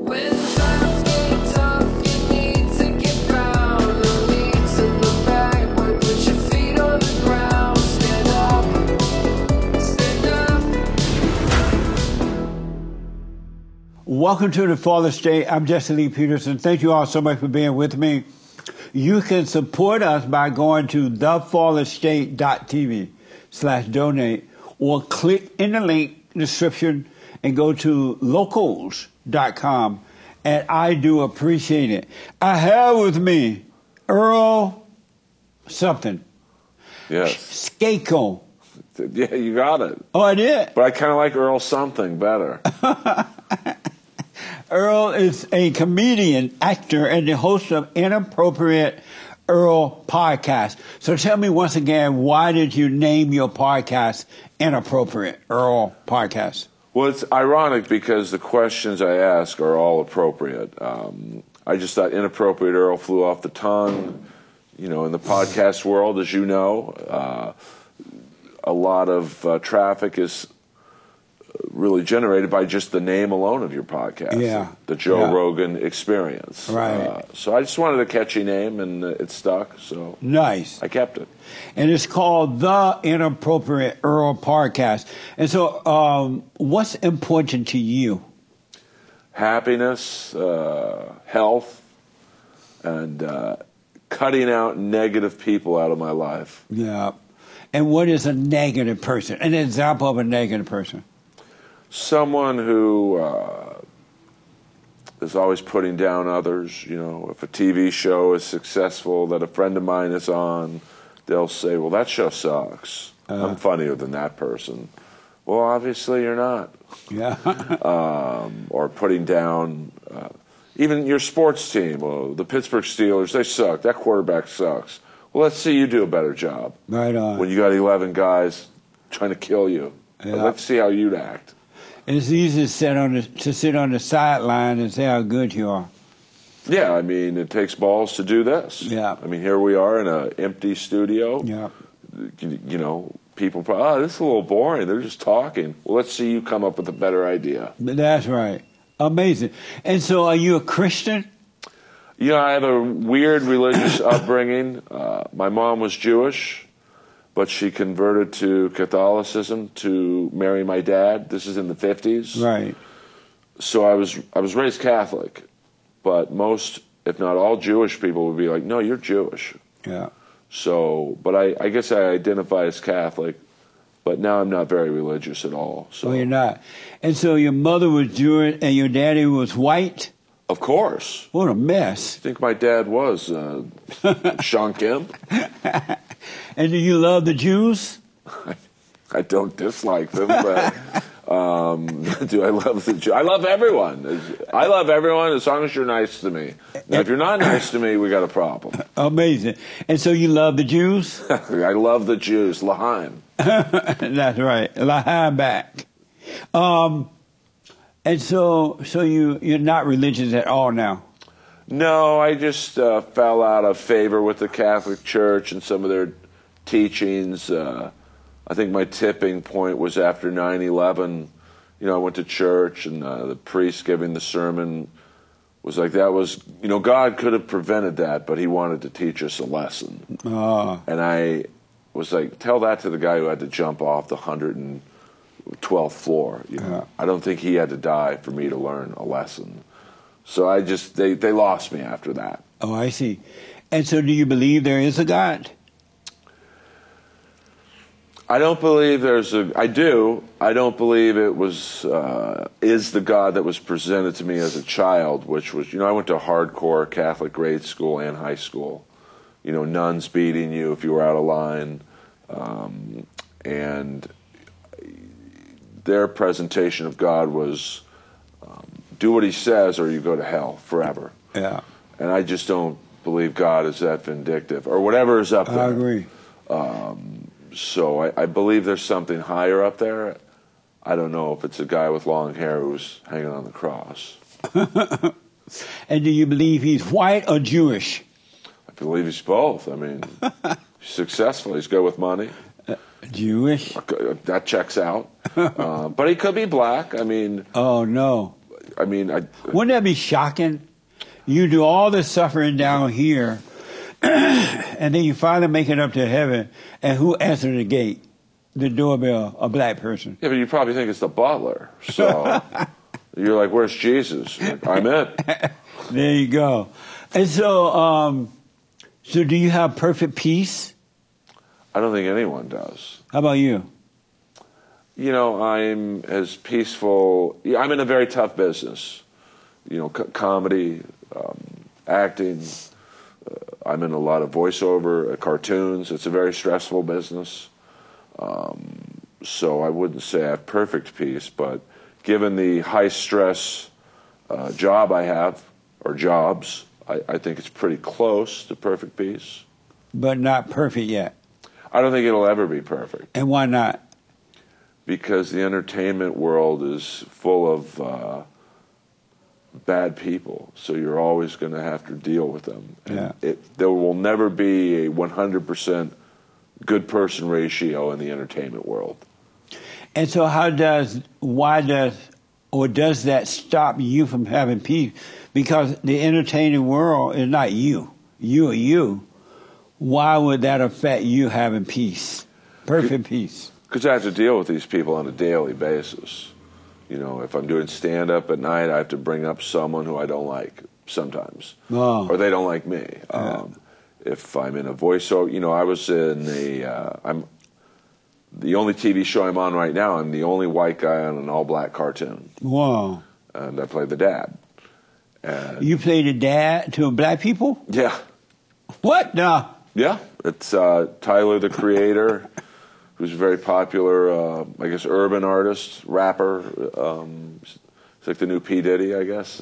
When times get tough, you need to get down. No need to look backward, put your feet on the ground. Stand up, stand up. Welcome to the Fallen State. I'm Jesse Lee Peterson. Thank you all so much for being with me. You can support us by going to thefallenstate.tv/donate or click in the link description and go to locals.com. And I do appreciate it. I have with me Earl something. Yes. Skako. Yeah, you got it. Oh, I did? But I kind of like Earl something better. Earl is a comedian, actor, and the host of Inappropriate Earl podcast. So tell me once again, why did you name your podcast Inappropriate Earl podcast? Well, it's ironic because the questions I ask are all appropriate. I just thought Inappropriate Earl flew off the tongue. You know, in the podcast world, as you know, a lot of traffic is really generated by just the name alone of your podcast. Yeah. The Joe Rogan Experience. Right. So I just wanted a catchy name, and it stuck, so Nice. I kept it. And it's called the Inappropriate Earl podcast. And so what's important to you? Happiness, health, and cutting out negative people out of my life. Yeah. And what is a negative person? An example of a negative person. Someone who is always putting down others. You know, if a TV show is successful that a friend of mine is on, they'll say, well, that show sucks. I'm funnier than that person. Well, obviously you're not. Yeah. Or putting down even your sports team. Well, the Pittsburgh Steelers, they suck. That quarterback sucks. Well, let's see you do a better job. Right on. When you got 11 guys trying to kill you. Yeah. Let's see how you'd act. It's easy to sit on the sideline and say how good you are. Yeah, I mean, it takes balls to do this. Yeah. I mean, here we are in an empty studio. Yeah. You know, people probably, this is a little boring. They're just talking. Well, let's see you come up with a better idea. That's right. Amazing. And so are you a Christian? You know, I have a weird religious upbringing. My mom was Jewish, but she converted to Catholicism to marry my dad. This is in the 50s. Right. So I was raised Catholic, but most, if not all, Jewish people would be like, no, you're Jewish. Yeah. So, but I guess I identify as Catholic, but now I'm not very religious at all. So. Oh, you're not. And so your mother was Jewish and your daddy was white? Of course. What a mess. I think my dad was Sean Kemp. And do you love the Jews? I don't dislike them, but do I love the Jews? I love everyone. I love everyone as long as you're nice to me. Now, if you're not nice to me, we got a problem. Amazing. And so you love the Jews? I love the Jews. L'chaim. That's right. L'chaim back. And so you're not religious at all now? No, I just fell out of favor with the Catholic Church and some of their teachings. I think my tipping point was after 9/11. You know, I went to church and the priest giving the sermon was like, that was, you know, God could have prevented that, but he wanted to teach us a lesson. And I was like, tell that to the guy who had to jump off the 112th floor. You know? I don't think he had to die for me to learn a lesson. So I just, they lost me after that. Oh, I see. And so do you believe there is a God? I don't believe I do. I don't believe it was, is the God that was presented to me as a child, which was, you know, I went to hardcore Catholic grade school and high school. You know, nuns beating you if you were out of line. And their presentation of God was, do what he says or you go to hell forever. Yeah. And I just don't believe God is that vindictive or whatever is up there. I agree. So I believe there's something higher up there. I don't know if it's a guy with long hair who's hanging on the cross. And do you believe he's white or Jewish? I believe he's both. I mean, he's successful. He's good with money. Jewish? That checks out. But he could be black. I mean... Oh, no. I mean, Wouldn't that be shocking? You do all this suffering down here, and then you finally make it up to heaven, and who answers the gate? The doorbell, a black person. yeah, but you probably think it's the butler. So you're like, where's Jesus? Like, I'm it. There you go. And so, so do you have perfect peace? I don't think anyone does. How about you? You know, I'm as peaceful. Yeah, I'm in a very tough business. You know, comedy, acting. I'm in a lot of voiceover, cartoons. It's a very stressful business. So I wouldn't say I have perfect peace, but given the high stress job I have, or jobs, I think it's pretty close to perfect peace. But not perfect yet. I don't think it'll ever be perfect. And why not? Because the entertainment world is full of bad people, so you're always going to have to deal with them. And there will never be a 100% good person ratio in the entertainment world. And so does that stop you from having peace? Because the entertaining world is not you. You are you. Why would that affect you having peace? Perfect peace. Because I have to deal with these people on a daily basis. You know, if I'm doing stand-up at night, I have to bring up someone who I don't like sometimes. Oh. Or they don't like me. If I'm in a voiceover, you know, I was in I'm the only TV show I'm on right now, I'm the only white guy on an all-black cartoon. Wow. And I played the dad. And You played the dad to black people? yeah. What? No. Yeah. It's Tyler, the Creator, who's a very popular, I guess, urban artist, rapper. It's like the new P. Diddy, I guess.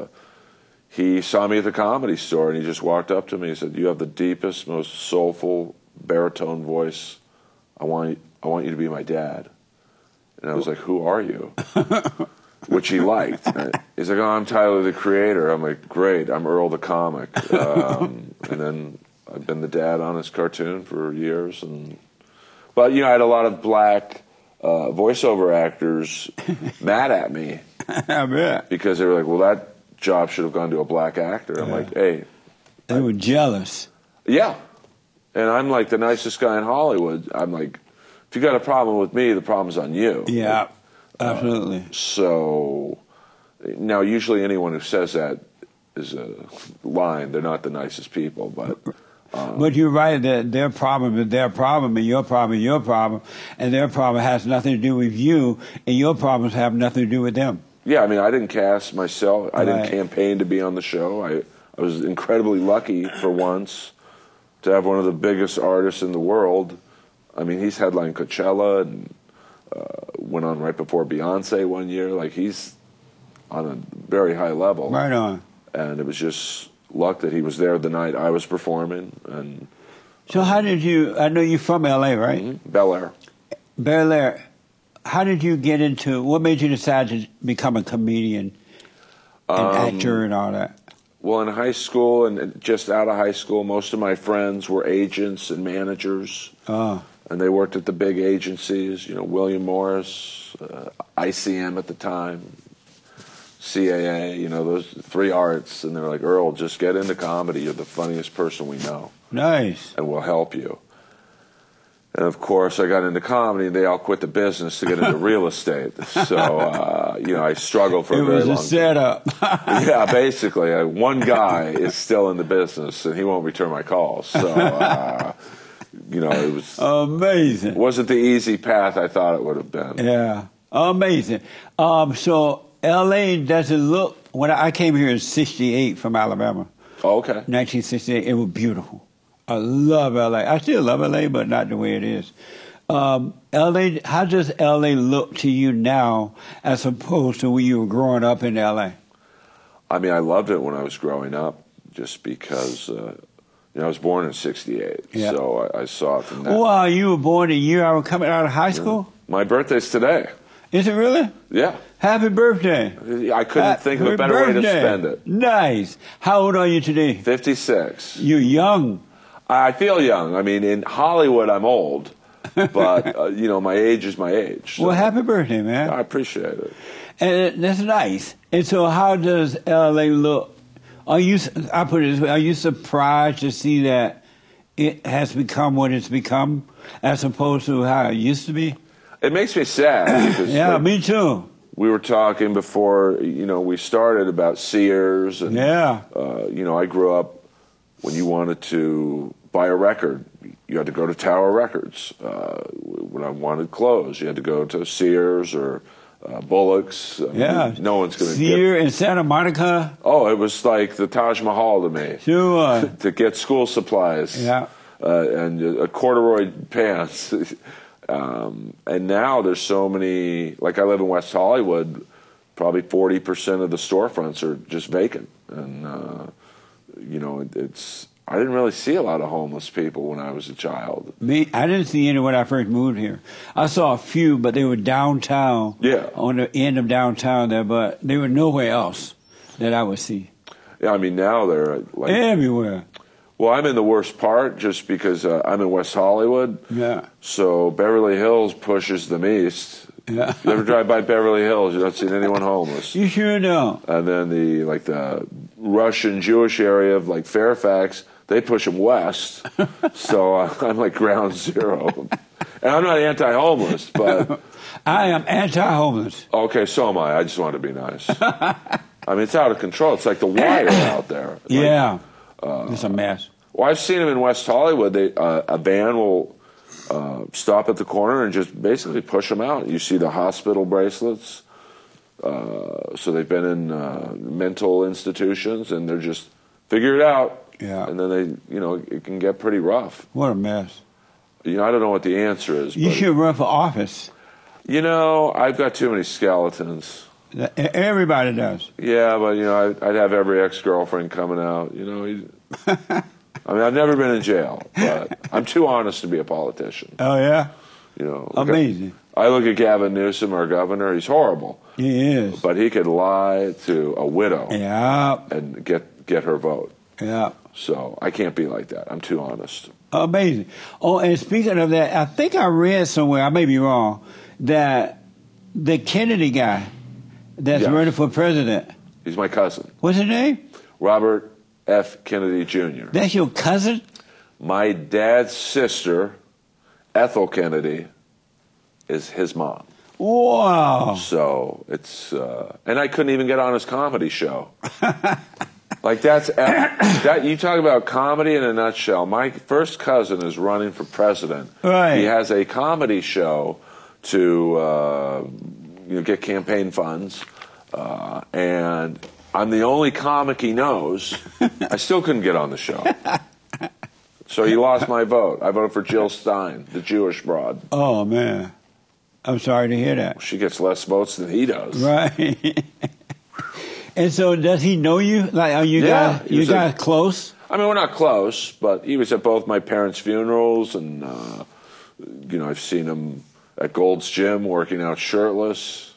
He saw me at the Comedy Store, and he just walked up to me and said, "You have the deepest, most soulful baritone voice. I want you to be my dad." And I was like, "Who are you?" Which he liked. And he's like, "Oh, I'm Tyler, the Creator." I'm like, "Great, I'm Earl the Comic." And then I've been the dad on his cartoon for years. But, you know, I had a lot of black voiceover actors mad at me. I bet. Because they were like, well, that job should have gone to a black actor. I'm like, hey. They were jealous. Yeah. And I'm like the nicest guy in Hollywood. I'm like, if you got a problem with me, the problem's on you. Yeah, absolutely. So now usually anyone who says that is a line. They're not the nicest people, but... But you're right that their problem is their problem, and your problem is your problem, and their problem has nothing to do with you, and your problems have nothing to do with them. Yeah, I mean, I didn't cast myself. I didn't Right. campaign to be on the show. I was incredibly lucky for once to have one of the biggest artists in the world. I mean, he's headlined Coachella and went on right before Beyonce one year. Like, he's on a very high level. Right on. And it was just luck that he was there the night I was performing. And So how did you, I know you're from L.A., right? Bel Air. Bel Air. How did you get into, what made you decide to become a comedian and actor and all that? Well, in high school and just out of high school, most of my friends were agents and managers. Oh. And they worked at the big agencies, you know, William Morris, ICM at the time, CAA, you know, those three arts. And they were like, Earl, just get into comedy. You're the funniest person we know. Nice. And we'll help you. And, of course, I got into comedy, and they all quit the business to get into real estate. So, you know, I struggled for a very long time. It was a setup. Yeah, basically. One guy is still in the business, and he won't return my calls. So, you know, it was Amazing. wasn't the easy path I thought it would have been. Yeah. Amazing. So L.A. doesn't look, when I came here in 68 from Alabama, Oh, okay. 1968, it was beautiful. I love L.A. I still love L.A., but not the way it is. L.A., how does L.A. look to you now as opposed to when you were growing up in L.A.? I mean, I loved it when I was growing up just because, you know, I was born in 68. Yeah. So I saw it from that. Wow, you were born the year I was coming out of high school? My birthday's today. Is it really? Yeah. Happy birthday. I couldn't think of a better way to spend it. Nice. How old are you today? 56. You're young. I feel young. I mean, in Hollywood, I'm old. But, you know, my age is my age. So Well, happy birthday, man. I appreciate it. And that's nice. And so, how does LA look? I put it this way: are you surprised to see that it has become what it's become, as opposed to how it used to be? It makes me sad. Because, Yeah, me too. We were talking before, we started about Sears. And, Yeah. I grew up when you wanted to buy a record, you had to go to Tower Records. When I wanted clothes, you had to go to Sears or Bullock's. Yeah. No one's going to Sear in Santa Monica. Oh, it was like the Taj Mahal to me. Sure. To get school supplies. Yeah. And corduroy pants. And now there's so many, like I live in West Hollywood, probably 40% of the storefronts are just vacant. And, I didn't really see a lot of homeless people when I was a child. I didn't see any when I first moved here. I saw a few, but they were downtown. Yeah. On the end of downtown there, but they were nowhere else that I would see. Yeah, I mean, now they're like... Everywhere. Well, I'm in the worst part just because I'm in West Hollywood. Yeah. So Beverly Hills pushes them east. Yeah. You ever drive by Beverly Hills, you don't see anyone homeless. You sure don't. And then the Russian Jewish area of like Fairfax, they push them west. So I'm like ground zero. And I'm not anti-homeless, but... I am anti-homeless. Okay, so am I. I just want to be nice. I mean, it's out of control. It's like the Wire out there. Yeah. It's a mess. Well, I've seen them in West Hollywood. A van will stop at the corner and just basically push them out. You see the hospital bracelets. So they've been in mental institutions, and they're just figure it out. Yeah. And then it can get pretty rough. What a mess. I don't know what the answer is. You but, should run for office. I've got too many skeletons. Everybody does. Yeah, but I'd have every ex-girlfriend coming out. I mean, I've never been in jail, but I'm too honest to be a politician. Oh yeah. Amazing. I look at Gavin Newsom, our governor. He's horrible. He is. But he could lie to a widow. Yeah. And get her vote. Yeah. So I can't be like that. I'm too honest. Amazing. Oh, and speaking of that, I think I read somewhere, I may be wrong, that the Kennedy guy that's running for president. He's my cousin. What's his name? Robert F. Kennedy Jr. That's your cousin? My dad's sister, Ethel Kennedy, is his mom. Wow. So it's, and I couldn't even get on his comedy show. Like that. You talk about comedy in a nutshell. My first cousin is running for president. Right. He has a comedy show to get campaign funds, and I'm the only comic he knows. I still couldn't get on the show, so he lost my vote. I voted for Jill Stein, the Jewish broad. Oh man, I'm sorry to hear that. She gets less votes than he does. Right. And so, does he know you? Like, are you guys close? I mean, we're not close, but he was at both my parents' funerals, and I've seen him at Gold's Gym working out shirtless.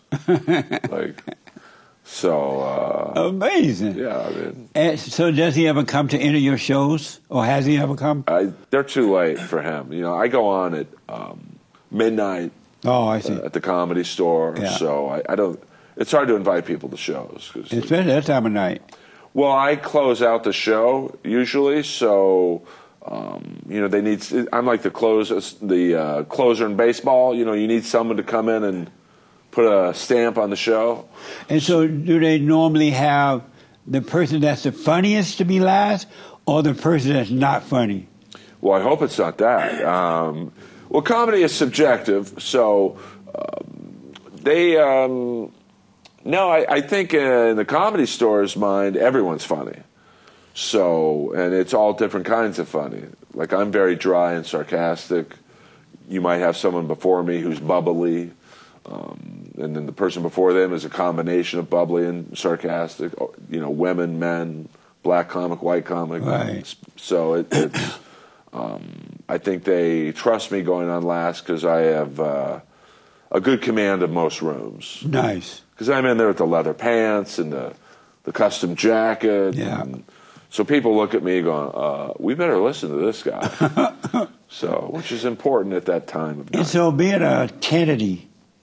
Amazing. Yeah, I mean. And so, does he ever come to any of your shows, or has he ever come? They're too late for him. I go on at midnight. Oh, I see. At the Comedy Store, Yeah. so I don't. It's hard to invite people to shows. Especially that time of night. Well, I close out the show usually, so they need. I'm like the closer in baseball. You need someone to come in and put a stamp on the show. And so, do they normally have the person that's the funniest to be last, or the person that's not funny? Well, I hope it's not that. Well, comedy is subjective, so they. No, I think in the Comedy Store's mind, everyone's funny. So, and it's all different kinds of funny. Like, I'm very dry and sarcastic. You might have someone before me who's bubbly, and then the person before them is a combination of bubbly and sarcastic. Women, men, black comic, white comic. Right. So it's. I think they trust me going on last because I have a good command of most rooms. Nice. Because I'm in there with the leather pants and the custom jacket. Yeah. And so people look at me going, we better listen to this guy. Which is important at that time of night. And so, being a Kennedy,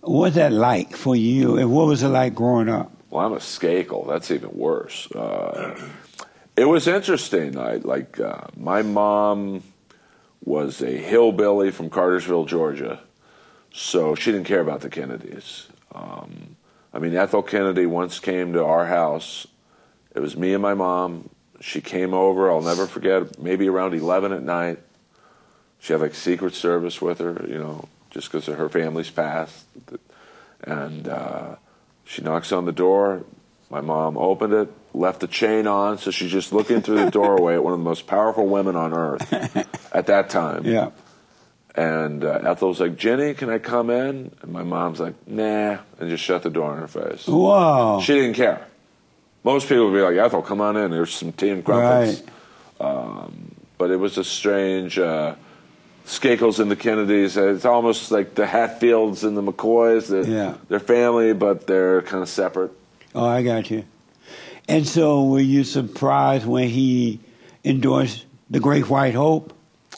What's that like for you, and what was it like growing up? Well, I'm a Skakel. That's even worse. It was interesting. My mom was a hillbilly from Cartersville, Georgia, so she didn't care about the Kennedys. Ethel Kennedy once came to our house. It was me and my mom. She came over. I'll never forget. Maybe around 11 at night. She had like Secret Service with her, just because her family's passed. And she knocks on the door. My mom opened it, left the chain on, so she's just looking through the doorway at one of the most powerful women on earth at that time. Yeah. And Ethel's like, "Jenny, can I come in?" And my mom's like, "Nah," and just shut the door in her face. Wow. She didn't care. Most people would be like, "Ethel, come on in. There's some tea and crumpets." Right. But it was a strange Skakels and the Kennedys. It's almost like the Hatfields and the McCoys. They're family, but they're kind of separate. Oh, I got you. And so were you surprised when he endorsed the Great White Hope?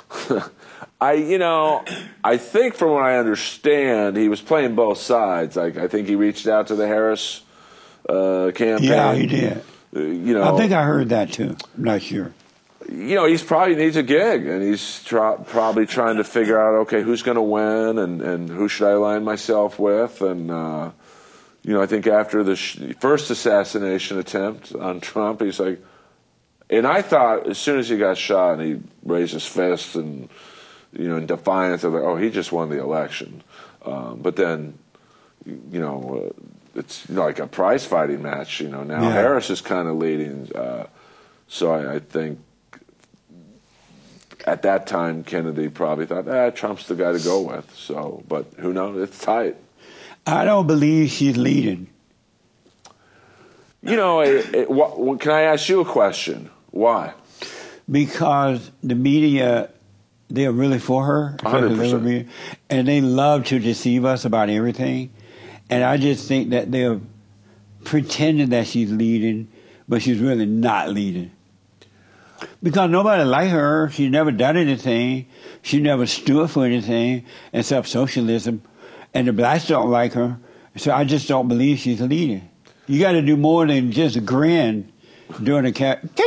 I think from what I understand, he was playing both sides. I think he reached out to the Harris campaign. Yeah, he did. I think I heard that too. I'm not sure. He's probably needs a gig, and he's probably trying to figure out, okay, who's going to win, and who should I align myself with, and I think after the first assassination attempt on Trump, he's like, and I thought as soon as he got shot and he raised his fist and in defiance, I was like, oh, he just won the election, but then it's like a prize fighting match. Now Harris is kind of leading, so I think. At that time, Kennedy probably thought, Trump's the guy to go with. So, but who knows? It's tight. I don't believe she's leading. Can I ask you a question? Why? Because the media, they're really for her. 100%. And they love to deceive us about everything. And I just think that they're pretending that she's leading, but she's really not leading. Because nobody liked her. She never done anything. She never stood for anything except socialism. And the blacks don't like her. So I just don't believe she's leading. You got to do more than just grin during a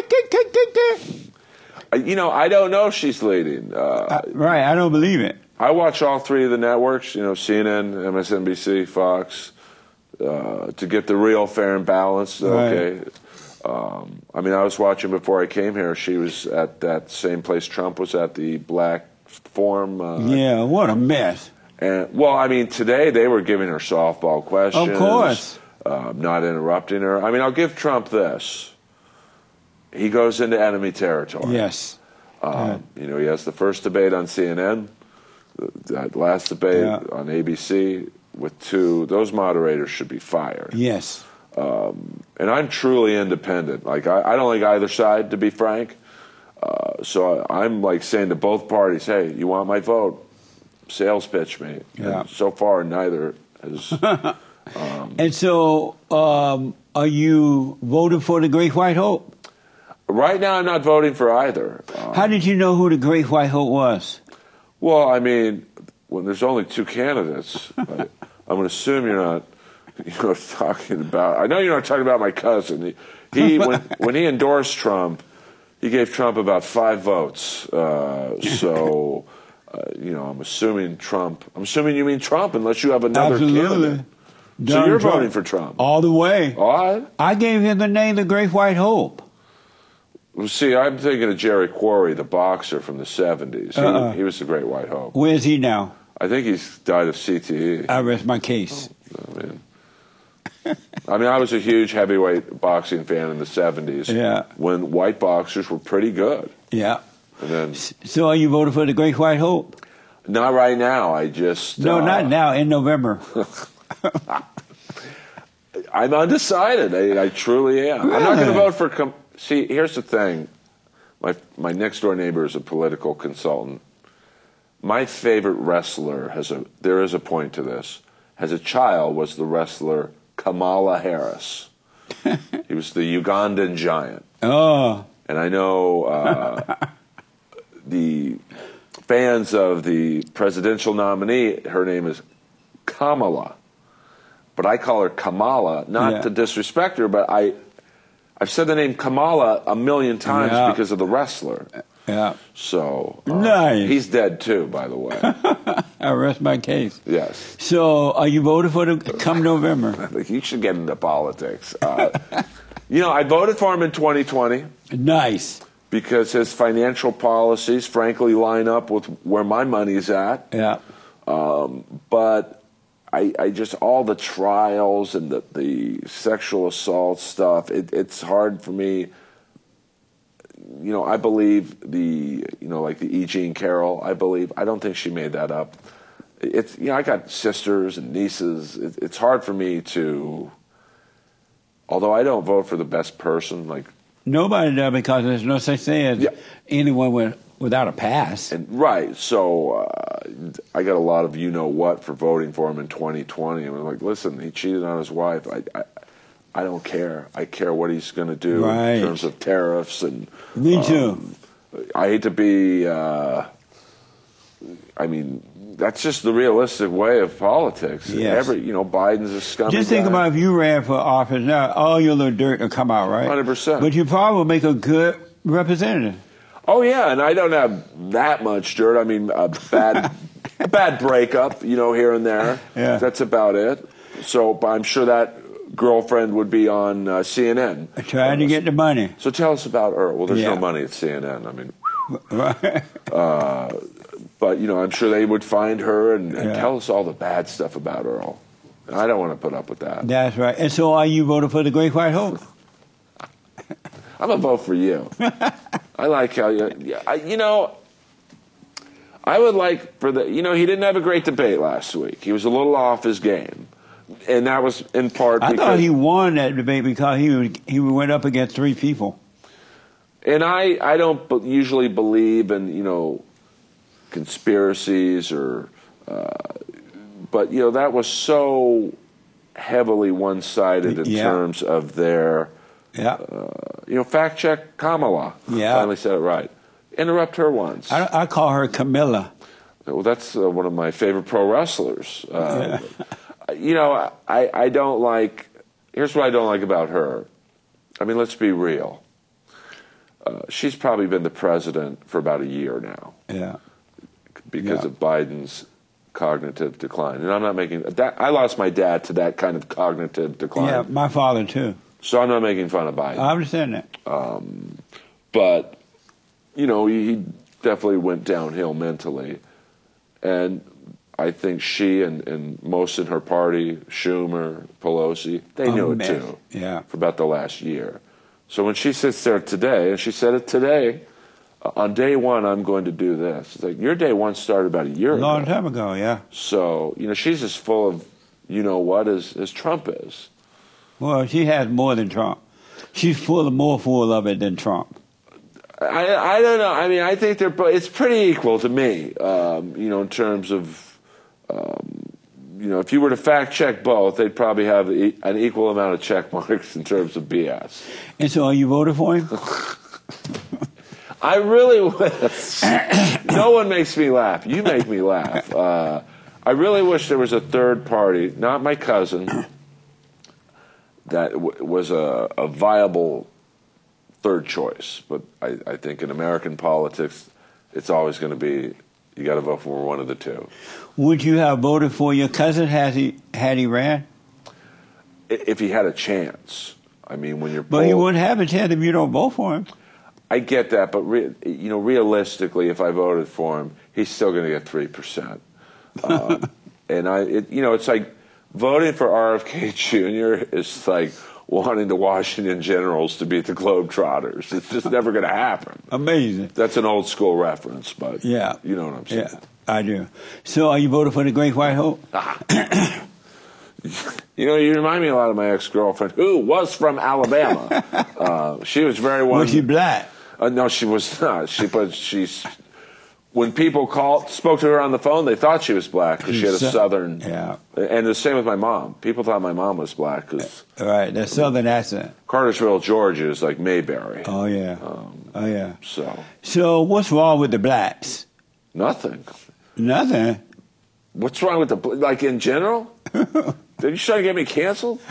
I don't know if she's leading. Right, I don't believe it. I watch all three of the networks, CNN, MSNBC, Fox, to get the real fair and balanced. Okay. Right. I was watching before I came here. She was at that same place Trump was at, the Black Forum. Yeah, what a mess. And today they were giving her softball questions. Of course. Not interrupting her. I'll give Trump this. He goes into enemy territory. Yes. He has the first debate on CNN, that last debate on ABC with those moderators should be fired. Yes. And I'm truly independent. Like, I don't like either side, to be frank. So I'm like saying to both parties, hey, you want my vote? Sales pitch me. Yeah. And so far, neither has. And so, are you voting for the Great White Hope? Right now, I'm not voting for either. How did you know who the Great White Hope was? Well, when there's only two candidates, I'm going to assume you're not talking about. I know you're not talking about my cousin. He when he endorsed Trump, he gave Trump about 5 votes. So, I'm assuming Trump. I'm assuming you mean Trump, unless you have another candidate. So you're voting for Trump all the way. All right. I gave him the name, the Great White Hope. Well, see, I'm thinking of Jerry Quarry, the boxer from the 70s. He was the Great White Hope. Where is he now? I think he's died of CTE. I rest my case. I was a huge heavyweight boxing fan in the 70s when white boxers were pretty good. Yeah. And then, so are you voting for the Great White Hope? Not right now. I just... No, not now, in November. I'm undecided. I truly am. Really? I'm not going to vote for... See, here's the thing. My next-door neighbor is a political consultant. My favorite wrestler there is a point to this. As a child, was the wrestler Kamala Harris. He was the Ugandan giant. Oh. And I know the fans of the presidential nominee, her name is Kamala. but I call her Kamala, not Yeah. to disrespect her, but I've said the name Kamala a million times Yeah. because of the wrestler. Yeah. So Nice. he's dead too, by the way. I rest my case. Yes. So, are you voting for come November? You should get into politics. I voted for him in 2020 Nice. because his financial policies, frankly, line up with where my money's at. Yeah. But I just, all the trials and the sexual assault stuff, it's hard for me. I believe like the E. Jean Carroll, I don't think she made that up. I got sisters and nieces. It's hard for me to, although I don't vote for the best person, like. Nobody does because there's no such thing as anyone without a pass. Right. So I got a lot of you-know-what for voting for him in 2020. And I'm like, listen, he cheated on his wife. I don't care. I care what he's going to do in terms of tariffs. And Me too. I hate to be, that's just the realistic way of politics. Yes. Biden's a scummy Just think guy. about if you ran for office now, all your little dirt will come out, right? 100%. But you probably make a good representative. Oh yeah, and I don't have that much dirt. I mean, a bad breakup, here and there. Yeah. That's about it. So, but I'm sure that girlfriend would be on CNN. Trying to get the money. So tell us about Earl. Well, there's Yeah. no money at CNN. I mean, Right. but I'm sure they would find her and Yeah. tell us all the bad stuff about Earl. And I don't want to put up with that. That's right. And so are you voting for the Great White Hope? I'm gonna vote for you. I like how I would like for he didn't have a great debate last week. He was a little off his game, and that was in part I because thought he won that debate because he went up against three people. And I don't usually believe in conspiracies or, but that was so heavily one-sided in Yeah. terms of their. Yeah. Fact check Kamala. Yeah. Finally said it right. Interrupt her once. I call her Camilla. Well, that's one of my favorite pro wrestlers. I don't like. Here's what I don't like about her. I mean, let's be real. She's probably been the president for about a year now Yeah. because Yeah. of Biden's cognitive decline. And I'm not making that. I lost my dad to that kind of cognitive decline. Yeah, my father too. So I'm not making fun of Biden. I understand that. But, he definitely went downhill mentally. And I think she and most in her party, Schumer, Pelosi, they knew it man. too. Yeah. For about the last year. So when she sits there today, and she said it today, on day one, I'm going to do this. It's like, your day one started about a year A long ago. time ago, yeah. So, she's as full of, what, as Trump is. Well, she has more than Trump. She's more full of it than Trump. I don't know. I mean, I think it's pretty equal to me, in terms of, if you were to fact check both, they'd probably have an equal amount of check marks in terms of BS. And so are you voting for him? I really wish. No one makes me laugh. You make me laugh. I really wish there was a third party, not my cousin, that was a viable third choice. But I think in American politics, it's always going to be, you got to vote for one of the two. Would you have voted for your cousin had he ran? If he had a chance. I mean, when you're But he wouldn't have a chance if you don't vote for him. I get that, but realistically, if I voted for him, he's still going to get 3%. And it's like voting for RFK Jr. is like wanting the Washington Generals to beat the Globetrotters. It's just never going to happen. Amazing. That's an old school reference, but Yeah. you know what I'm saying. Yeah, I do. So are you voting for the Great White Hope? You remind me a lot of my ex-girlfriend, who was from Alabama. She was very one. Was she black? No, she was not. When people spoke to her on the phone, they thought she was black because she had a southern. Yeah. And the same with my mom. People thought my mom was black because Right, that southern accent. Cartersville, Georgia is like Mayberry. Oh, yeah. Oh, yeah. So what's wrong with the blacks? nothing. Nothing. What's wrong with like in general? you trying to get me canceled?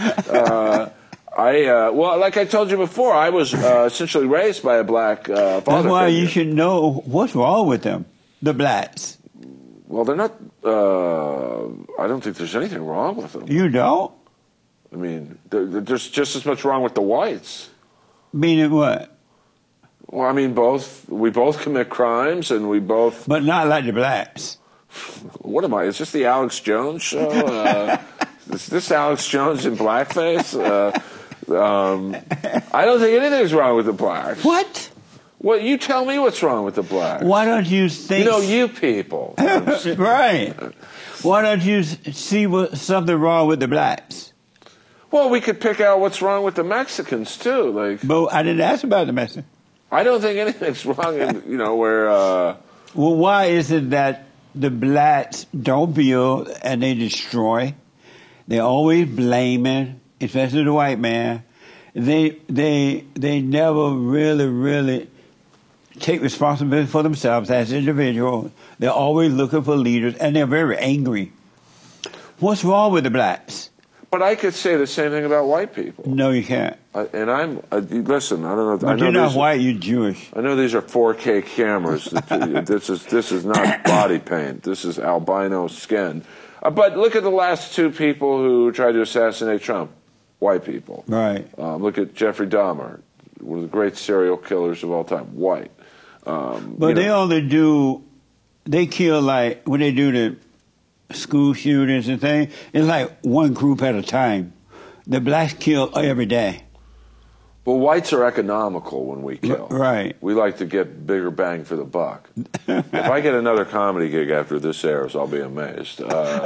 Well, like I told you before, I was essentially raised by a black father. That's why figure. you should know what's wrong with them, the blacks. Well, they're not. I don't think there's anything wrong with them. You don't? I mean, there's just as much wrong with the whites. Meaning what? Well, I mean, we both commit crimes, and we both. But not like the blacks. What am I? Is this the Alex Jones show? Is this Alex Jones in blackface? I don't think anything's wrong with the blacks. What? Well, you tell me what's wrong with the blacks. Why don't you think... You people. Right. Why don't you see something wrong with the blacks? Well, we could pick out what's wrong with the Mexicans, too. But I didn't ask about the Mexicans. I don't think anything's wrong where... Well, why is it that the blacks don't build and they destroy? They're always blaming, especially the white man. They never really take responsibility for themselves as individuals. They're always looking for leaders, and they're very angry. What's wrong with the blacks? But I could say the same thing about white people. No, you can't. Listen, I don't know. But you're not white, you're Jewish. I know these are 4K cameras. This is not body paint. This is albino skin. But look at the last two people who tried to assassinate Trump. White people. Right. Look at Jeffrey Dahmer, one of the great serial killers of all time. White. But they kill like, when they do the school shootings and things, it's like one group at a time. The blacks kill every day. Well, whites are economical when we kill. Right. We like to get bigger bang for the buck. If I get another comedy gig after this airs, I'll be amazed.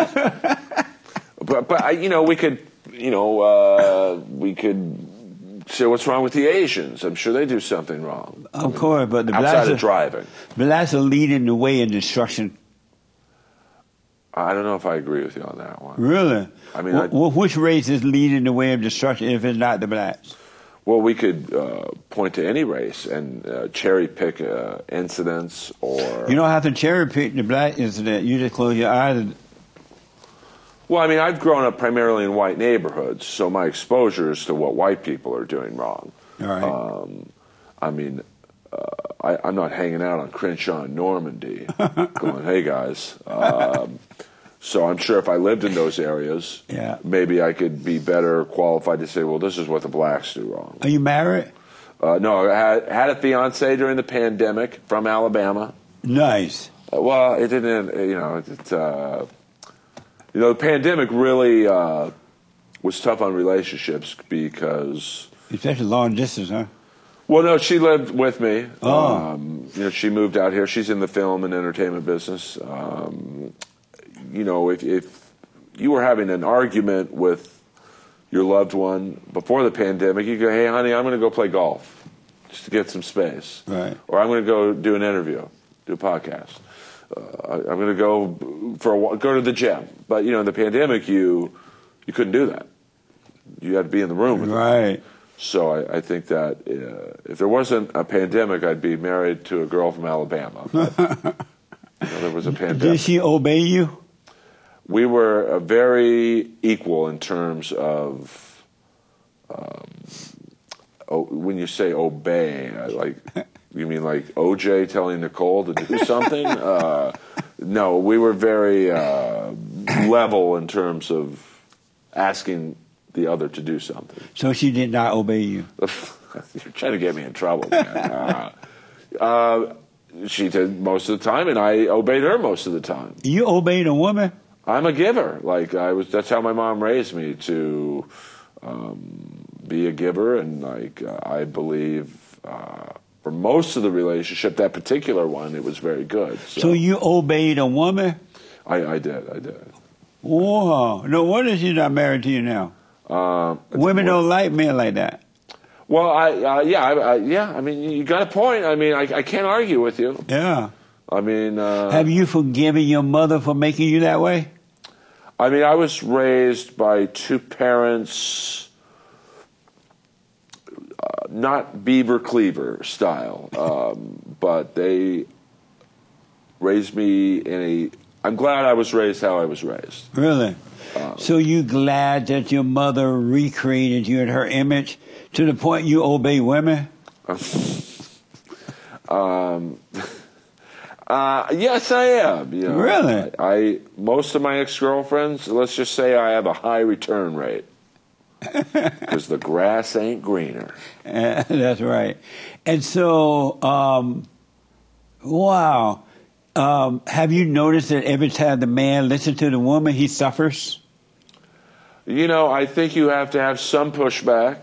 But we could, we could say what's wrong with the Asians. I'm sure they do something wrong. Of course, but the outside of driving. Blacks are leading the way in destruction. I don't know if I agree with you on that one. Really? I mean, which race is leading the way of destruction if it's not the blacks? Well, we could point to any race and cherry pick incidents or... You don't have to cherry pick the black incident. You just close your eyes. Well, I mean, I've grown up primarily in white neighborhoods, so my exposure is to what white people are doing wrong. All right. I mean, I'm not hanging out on Crenshaw and Normandy going, hey, guys. So I'm sure if I lived in those areas, maybe I could be better qualified to say, well, this is what the blacks do wrong. Are you married? No, I had a fiance during the pandemic from Alabama. Nice. Well, it didn't, the pandemic really was tough on relationships because... Especially long distance, huh? Well, no, she lived with me. Oh. She moved out here. She's in the film and entertainment business. If you were having an argument with your loved one before the pandemic, you go, hey, honey, I'm going to go play golf just to get some space. Right. Or I'm going to go do an interview, do a podcast. I'm going to go for a walk, go to the gym. But, in the pandemic, you couldn't do that. You had to be in the room with them. Right. So I think that if there wasn't a pandemic, I'd be married to a girl from Alabama. But, there was a pandemic. Did she obey you? We were very equal in terms of when you say obey, you mean like OJ telling Nicole to do something? No, we were very level in terms of asking the other to do something. So she did not obey you? You're trying to get me in trouble, man. She did most of the time, and I obeyed her most of the time. You obeyed a woman? I'm a giver. That's how my mom raised me, to be a giver, and I believe for most of the relationship, that particular one, it was very good. So you obeyed a woman? I did. Whoa! No wonder she's not married to you now. Women don't like men like that. Well, I mean, you got a point. I mean, I can't argue with you. Yeah. I mean... have you forgiven your mother for making you that way? I mean, I was raised by two parents, not Beaver Cleaver style, but they raised me I'm glad I was raised how I was raised. Really? So you glad that your mother recreated you in her image to the point you obey women? Yes, I am. You know, Really? I most of my ex-girlfriends, let's just say I have a high return rate because the grass ain't greener. That's right. And so, wow. Have you noticed that every time the man listens to the woman, he suffers? You know, I think you have to have some pushback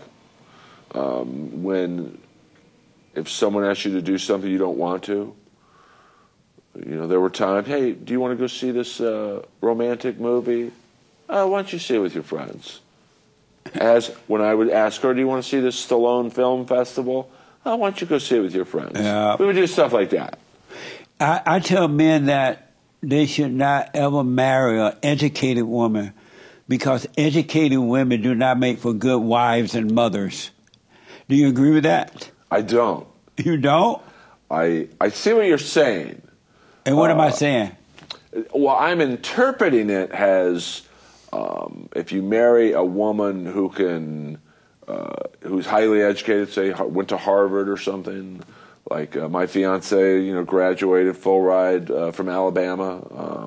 if someone asks you to do something you don't want to. You know, there were times, hey, do you want to go see this romantic movie? Why don't you see it with your friends? As when I would ask her, do you want to see this Stallone Film Festival? Why don't you go see it with your friends? Yeah. We would do stuff like that. I tell men that they should not ever marry an educated woman because educated women do not make for good wives and mothers. Do you agree with that? I don't. You don't? I see what you're saying. And what am I saying? Well, I'm interpreting it as if you marry a woman who who's highly educated, say went to Harvard or something, like my fiance, you know, graduated full ride from Alabama,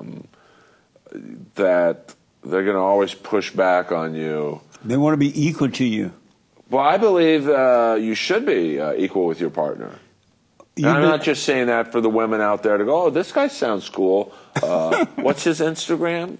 that they're going to always push back on you. They want to be equal to you. Well, I believe you should be equal with your partner. And I'm not just saying that for the women out there to go, oh, this guy sounds cool. What's his Instagram?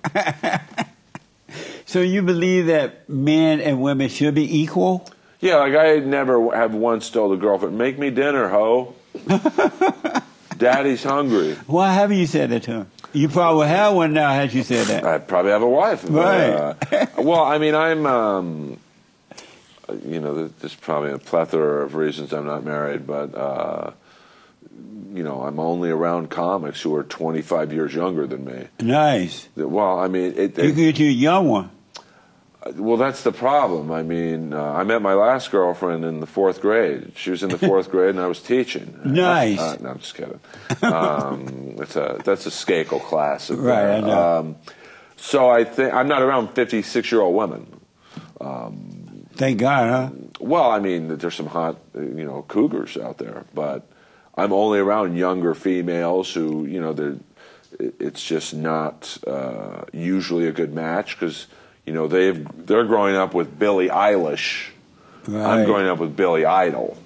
So you believe that men and women should be equal? Yeah, like I never have once told a girlfriend, make me dinner, ho. Daddy's hungry. Why haven't you said that to him? You probably have one now, had you said that. I probably have a wife. Right. Well, I mean, I'm, you know, there's probably a plethora of reasons I'm not married, but, you know, I'm only around comics who are 25 years younger than me. Nice. Well, I mean... You can get you a young one. Well, that's the problem. I mean, I met my last girlfriend in the 4th grade. She was in the 4th grade, and I was teaching. Nice. No, I'm just kidding. That's a Skakel class. Right, I know. So I think I'm not around 56-year-old women. Thank God, huh? Well, I mean, there's some hot, you know, cougars out there, but I'm only around younger females who, you know, it's just not usually a good match because, you know, they're growing up with Billie Eilish. Right. I'm growing up with Billy Idol.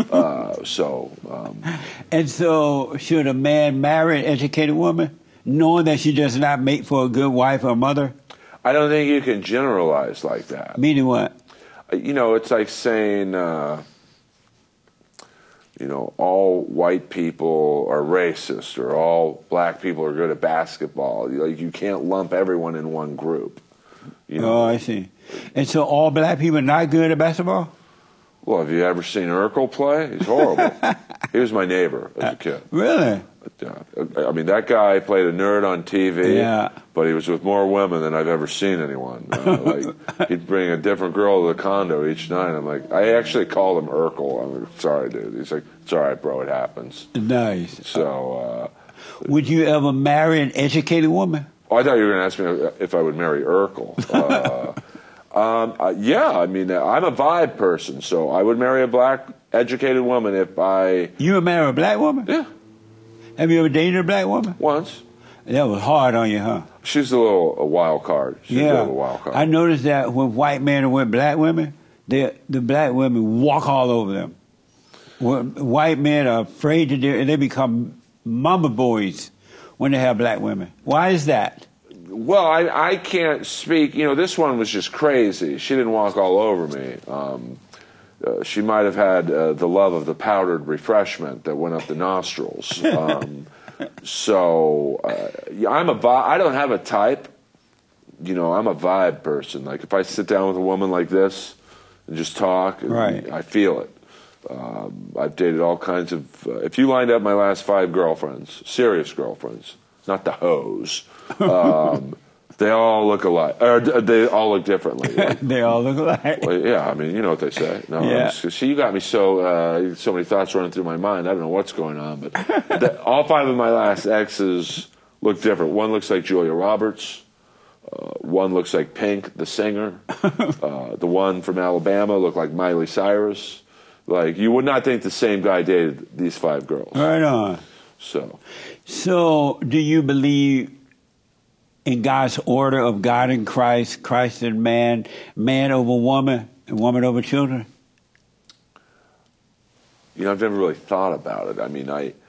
And so, should a man marry an educated woman, knowing that she does not make for a good wife or mother? I don't think you can generalize like that. Meaning what? You know, it's like saying, you know, all white people are racist or all black people are good at basketball. Like, you can't lump everyone in one group. You know? Oh, I see. And so all black people are not good at basketball? Well, have you ever seen Urkel play? He's horrible. He was my neighbor as a kid. Really? I mean, that guy played a nerd on TV, yeah. But he was with more women than I've ever seen anyone. Like, he'd bring a different girl to the condo each night. I'm like, I actually called him Urkel. I'm like, sorry, dude. He's like, it's all right, bro, it happens. Nice. So, would you ever marry an educated woman? Oh, I thought you were going to ask me if I would marry Urkel. Yeah, I mean, I'm a vibe person, so I would marry a black, educated woman if I... You would marry a black woman? Yeah. Have you ever dated a black woman? Once. That was hard on you, huh? She's a wild card. She's a bit of a wild card. I noticed that when white men are with black women, the black women walk all over them. When white men are afraid to do it, they become mama boys when they have black women. Why is that? Well, I can't speak. You know, this one was just crazy. She didn't walk all over me. She might have had the love of the powdered refreshment that went up the nostrils. So I don't have a type. You know, I'm a vibe person. Like, if I sit down with a woman like this and just talk, right. I feel it. I've dated all kinds of... if you lined up my last 5 girlfriends, serious girlfriends, not the hoes, they all look alike. Or they all look differently. Like, they all look alike. Well, yeah, I mean, you know what they say. No, yeah. See, you got me so many thoughts running through my mind. I don't know what's going on, but all 5 of my last exes look different. One looks like Julia Roberts. One looks like Pink, the singer. The one from Alabama looked like Miley Cyrus. Like, you would not think the same guy dated these 5 girls. Right on. So, do you believe in God's order of God in Christ, Christ and man, man over woman, and woman over children? You know, I've never really thought about it. I mean,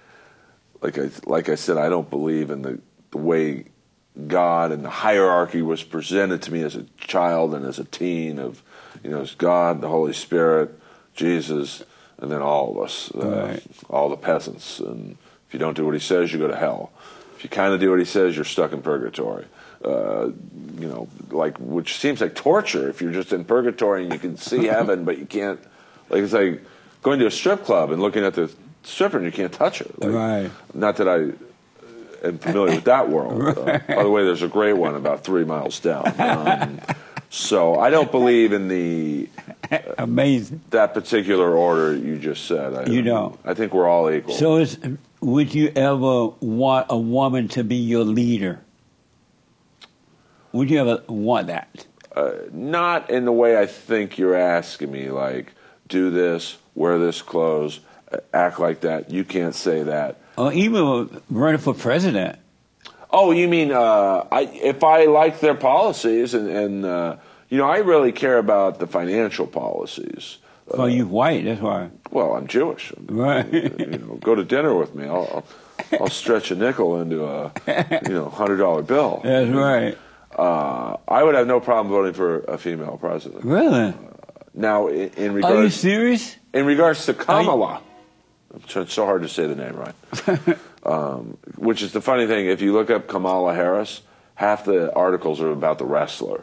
like I said, I don't believe in the way God and the hierarchy was presented to me as a child and as a teen of, you know, it's God, the Holy Spirit, Jesus, and then all of us, Right. all the peasants. And if you don't do what he says, you go to hell. If you kind of do what he says, you're stuck in purgatory. You know, like, which seems like torture if you're just in purgatory and you can see heaven, but you can't. Like, it's like going to a strip club and looking at the stripper and you can't touch her. Like, Right. Not that I am familiar with that world. Right. By the way, there's a great one about 3 miles down. So I don't believe in Amazing. that particular order you just said. You don't. I think we're all equal. So, would you ever want a woman to be your leader? Would you ever want that? Not in the way I think you're asking me, like, do this, wear this clothes, act like that. You can't say that. Or even running for president? Oh, you mean if I like their policies and you know, I really care about the financial policies. Oh, you white, that's why. Well, I'm Jewish. Right. You know, go to dinner with me. I'll stretch a nickel into a $100 bill. That's right. I would have no problem voting for a female president. Really? Now, in Are you regards serious? in regards to Kamala, it's so hard to say the name right. Which is the funny thing. If you look up Kamala Harris, half the articles are about the wrestler.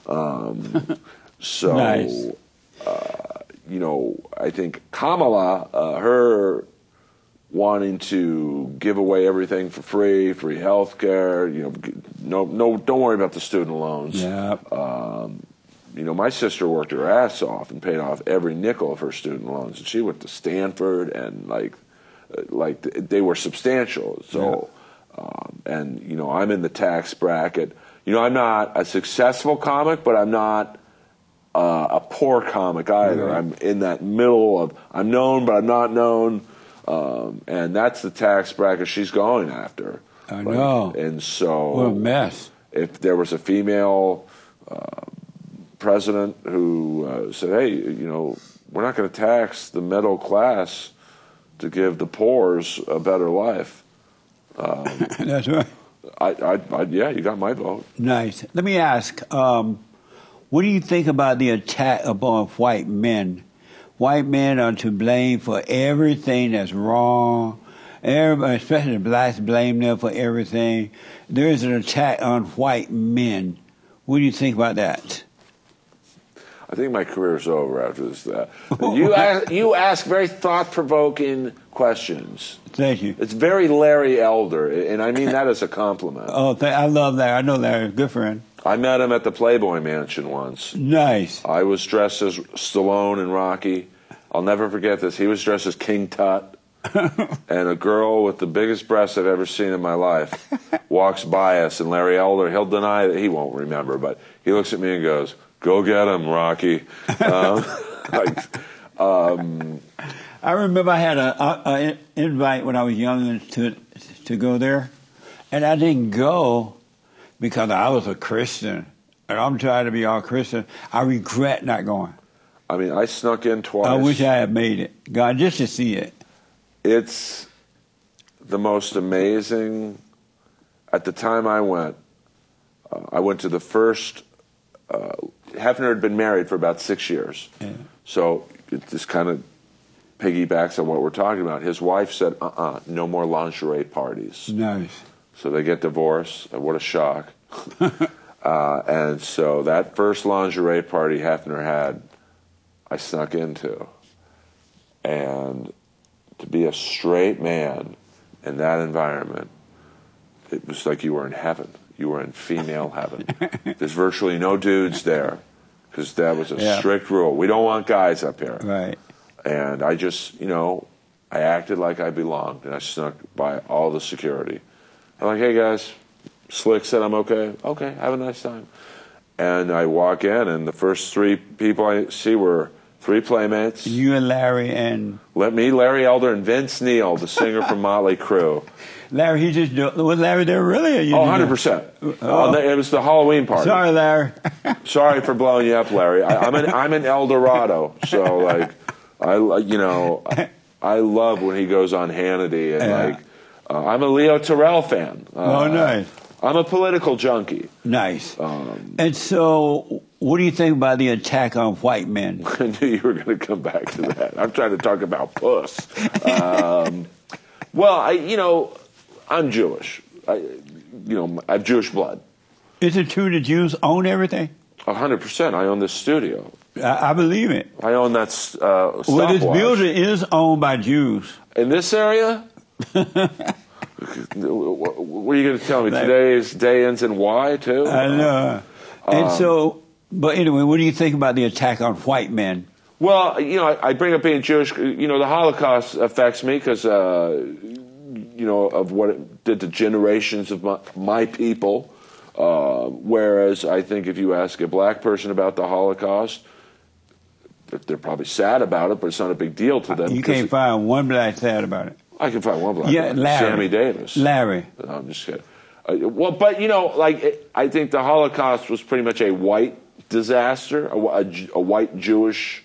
So, Nice. You know, I think Kamala, her wanting to give away everything for free health care, you know, no, don't worry about the student loans. Yeah. You know, my sister worked her ass off and paid off every nickel of her student loans, and she went to Stanford, and like they were substantial. So, and you know, I'm in the tax bracket. You know, I'm not a successful comic, but I'm not a poor comic either. Right. I'm in that middle of I'm known, but I'm not known, and that's the tax bracket she's going after. I know. And so, What a mess. if there was a female president who said, hey, you know, we're not going to tax the middle class to give the poors a better life. That's right. Yeah, you got my vote. Nice. Let me ask, what do you think about the attack upon white men? White men are to blame for everything that's wrong. Everybody, especially the blacks, blame them for everything. There is an attack on white men. What do you think about that? I think my career's over after this. You ask very thought-provoking questions. Thank you. It's very Larry Elder, and I mean that as a compliment. Oh, I love that. I know Larry. Good friend. I met him at the Playboy Mansion once. Nice. I was dressed as Stallone and Rocky. I'll never forget this. He was dressed as King Tut. And a girl with the biggest breasts I've ever seen in my life walks by us, and Larry Elder, he'll deny that he won't remember, but he looks at me and goes, go get him, Rocky. I remember I had an invite when I was young to go there, and I didn't go because I was a Christian, and I'm trying to be all Christian. I regret not going. I mean, I snuck in twice. I wish I had made it, God, just to see it. It's the most amazing. At the time I went to the first. Hefner had been married for about 6 years, so it just kind of piggybacks on what we're talking about. His wife said, no more lingerie parties. Nice. So they get divorced. What a shock. And so that first lingerie party Hefner had, I snuck into. And to be a straight man in that environment, it was like you were in heaven. You were in female heaven. There's virtually no dudes there because that was a strict rule. We don't want guys up here. Right. And I just, you know, I acted like I belonged, and I snuck by all the security. I'm like, hey, guys, Slick said I'm okay. Okay, have a nice time. And I walk in, and the first three people I see were three playmates. You and Larry and... Larry Elder, and Vince Neil, the singer from Motley Crue. Larry, was Larry there really? Or you 100%. It was the Halloween party. Sorry, Larry. Sorry for blowing you up, Larry. I'm an El Dorado, so like, I love when he goes on Hannity, and I'm a Leo Terrell fan. Nice. I'm a political junkie. Nice. And so, what do you think about the attack on white men? I knew you were going to come back to that. I'm trying to talk about puss. Well, I'm Jewish. I have Jewish blood. Is it true that Jews own everything? 100%. I own this studio. I believe it. I own that stopwatch. Well, this building is owned by Jews. In this area? What are you going to tell me? Today's day ends in Y, too? I know. And so, but anyway, what do you think about the attack on white men? Well, I bring up being Jewish. The Holocaust affects me because, of what it did to generations of my people. Whereas I think if you ask a black person about the Holocaust, they're probably sad about it, but it's not a big deal to them. You can't find one black sad about it. I can find one black. Yeah, Larry. Sammy Davis. Larry. No, I'm just kidding. I think the Holocaust was pretty much a white disaster, a white Jewish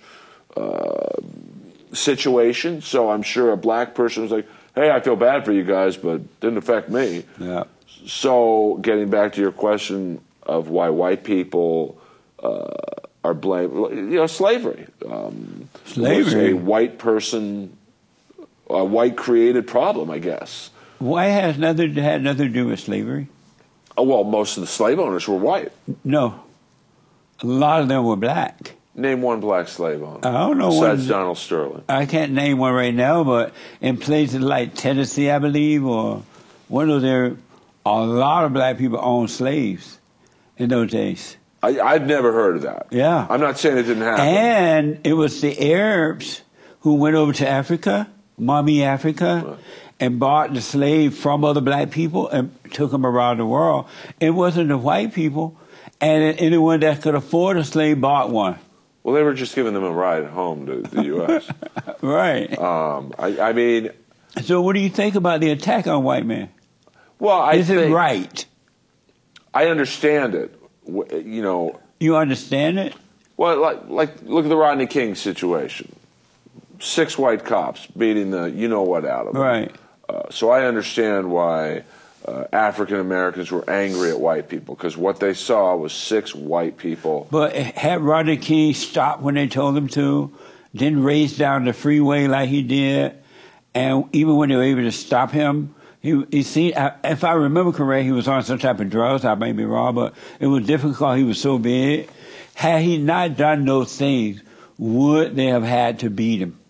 situation. So I'm sure a black person was like, hey, I feel bad for you guys, but it didn't affect me. Yeah. So getting back to your question of why white people are blamed, slavery. Slavery. Was a white person, a white created problem, I guess. Why had nothing to do with slavery? Oh, well, most of the slave owners were white. No. A lot of them were black. Name one black slave owner. I don't know. Besides Donald Sterling. I can't name one right now, but in places like Tennessee, I believe, or one of there, a lot of black people owned slaves in those days. I've never heard of that. Yeah. I'm not saying it didn't happen. And it was the Arabs who went over to Africa, Mommy Africa, and bought the slave from other black people and took them around the world. It wasn't the white people, and anyone that could afford a slave bought one. Well, they were just giving them a ride home to the U.S. Right. I mean... So what do you think about the attack on white men? Well, Is it right? I understand it. You understand it? Well, like look at the Rodney King situation. 6 white cops beating the you-know-what out of them. Right. So I understand why African Americans were angry at white people, because what they saw was 6 white people. But had Rodney King stopped when they told him to, didn't race down the freeway like he did, and even when they were able to stop him, he seemed, if I remember correct, he was on some type of drugs. I may be wrong, but it was difficult. He was so big. Had he not done those things, would they have had to beat him?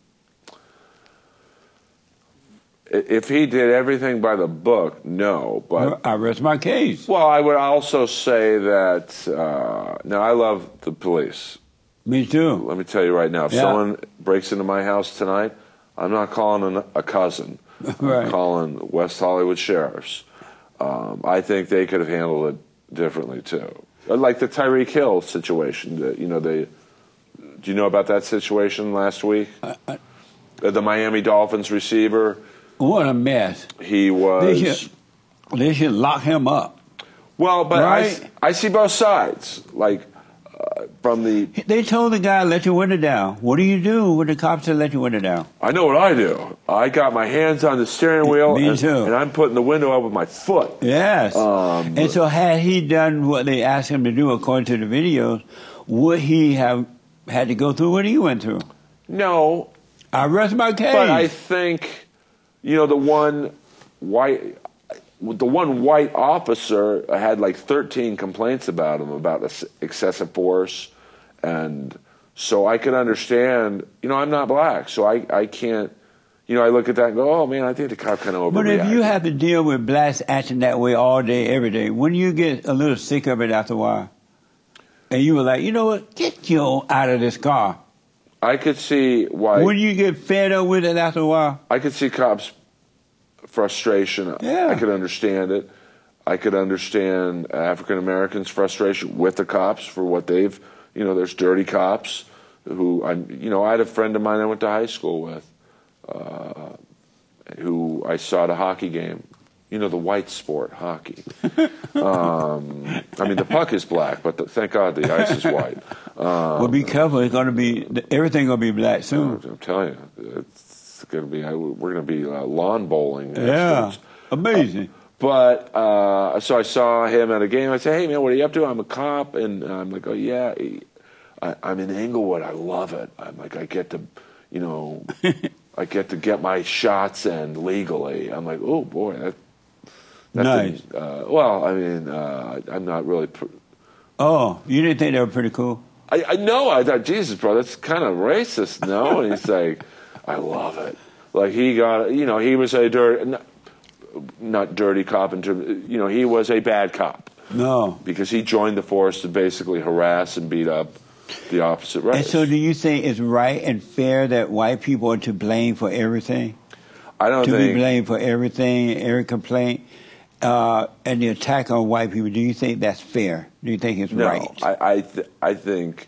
If he did everything by the book, no. But I rest my case. Well, I would also say that, now I love the police. Me too. Let me tell you right now, if someone breaks into my house tonight, I'm not calling a cousin. Right. I'm calling West Hollywood sheriffs. I think they could have handled it differently too. Like the Tyreek Hill situation. Do you know about that situation last week? The Miami Dolphins receiver. What a mess. He was... They should lock him up. Well, but right? I see both sides. Like, from the... They told the guy, let your window down. What do you do when the cops say let your window down? I know what I do. I got my hands on the steering wheel. Me too. And I'm putting the window up with my foot. Yes. And so had he done what they asked him to do according to the videos, would he have had to go through what he went through? No. I rest my case. But I think, the one white officer had like 13 complaints about him about excessive force. And so I could understand, I'm not black, so I can't, I look at that and go, oh man, I think the cop kind of overreacted. But if you have to deal with blacks acting that way all day, every day, when you get a little sick of it after a while, and you were like, you know what, get you out of this car. I could see why. When you get fed up with it after a while? I could see cops' frustration. Yeah. I could understand it. I could understand African Americans' frustration with the cops for what they've, there's dirty cops who I had a friend of mine I went to high school with, who I saw at a hockey game. The white sport, hockey. The puck is black, but thank God the ice is white. Well, be careful. It's going to be everything going to be black soon. I'm telling you, it's going to be. We're going to be lawn bowling. Yeah, experts. amazing. But so I saw him at a game. I said, "Hey man, what are you up to?" I'm a cop, and I'm like, "Oh yeah, I'm in Englewood. I love it. I'm like, I get to, I get to get my shots in legally." I'm like, "Oh boy, that nice." I'm not really. Oh, you didn't think they were pretty cool? I know. I thought, Jesus, bro, that's kind of racist, no? And he's like, I love it. Like he got, he was a not dirty cop in terms, he was a bad cop. No. Because he joined the force to basically harass and beat up the opposite race. And so do you think it's right and fair that white people are to blame for everything? I don't think... To be blamed for everything, every complaint, and the attack on white people, do you think that's fair? Do you think it's right? I think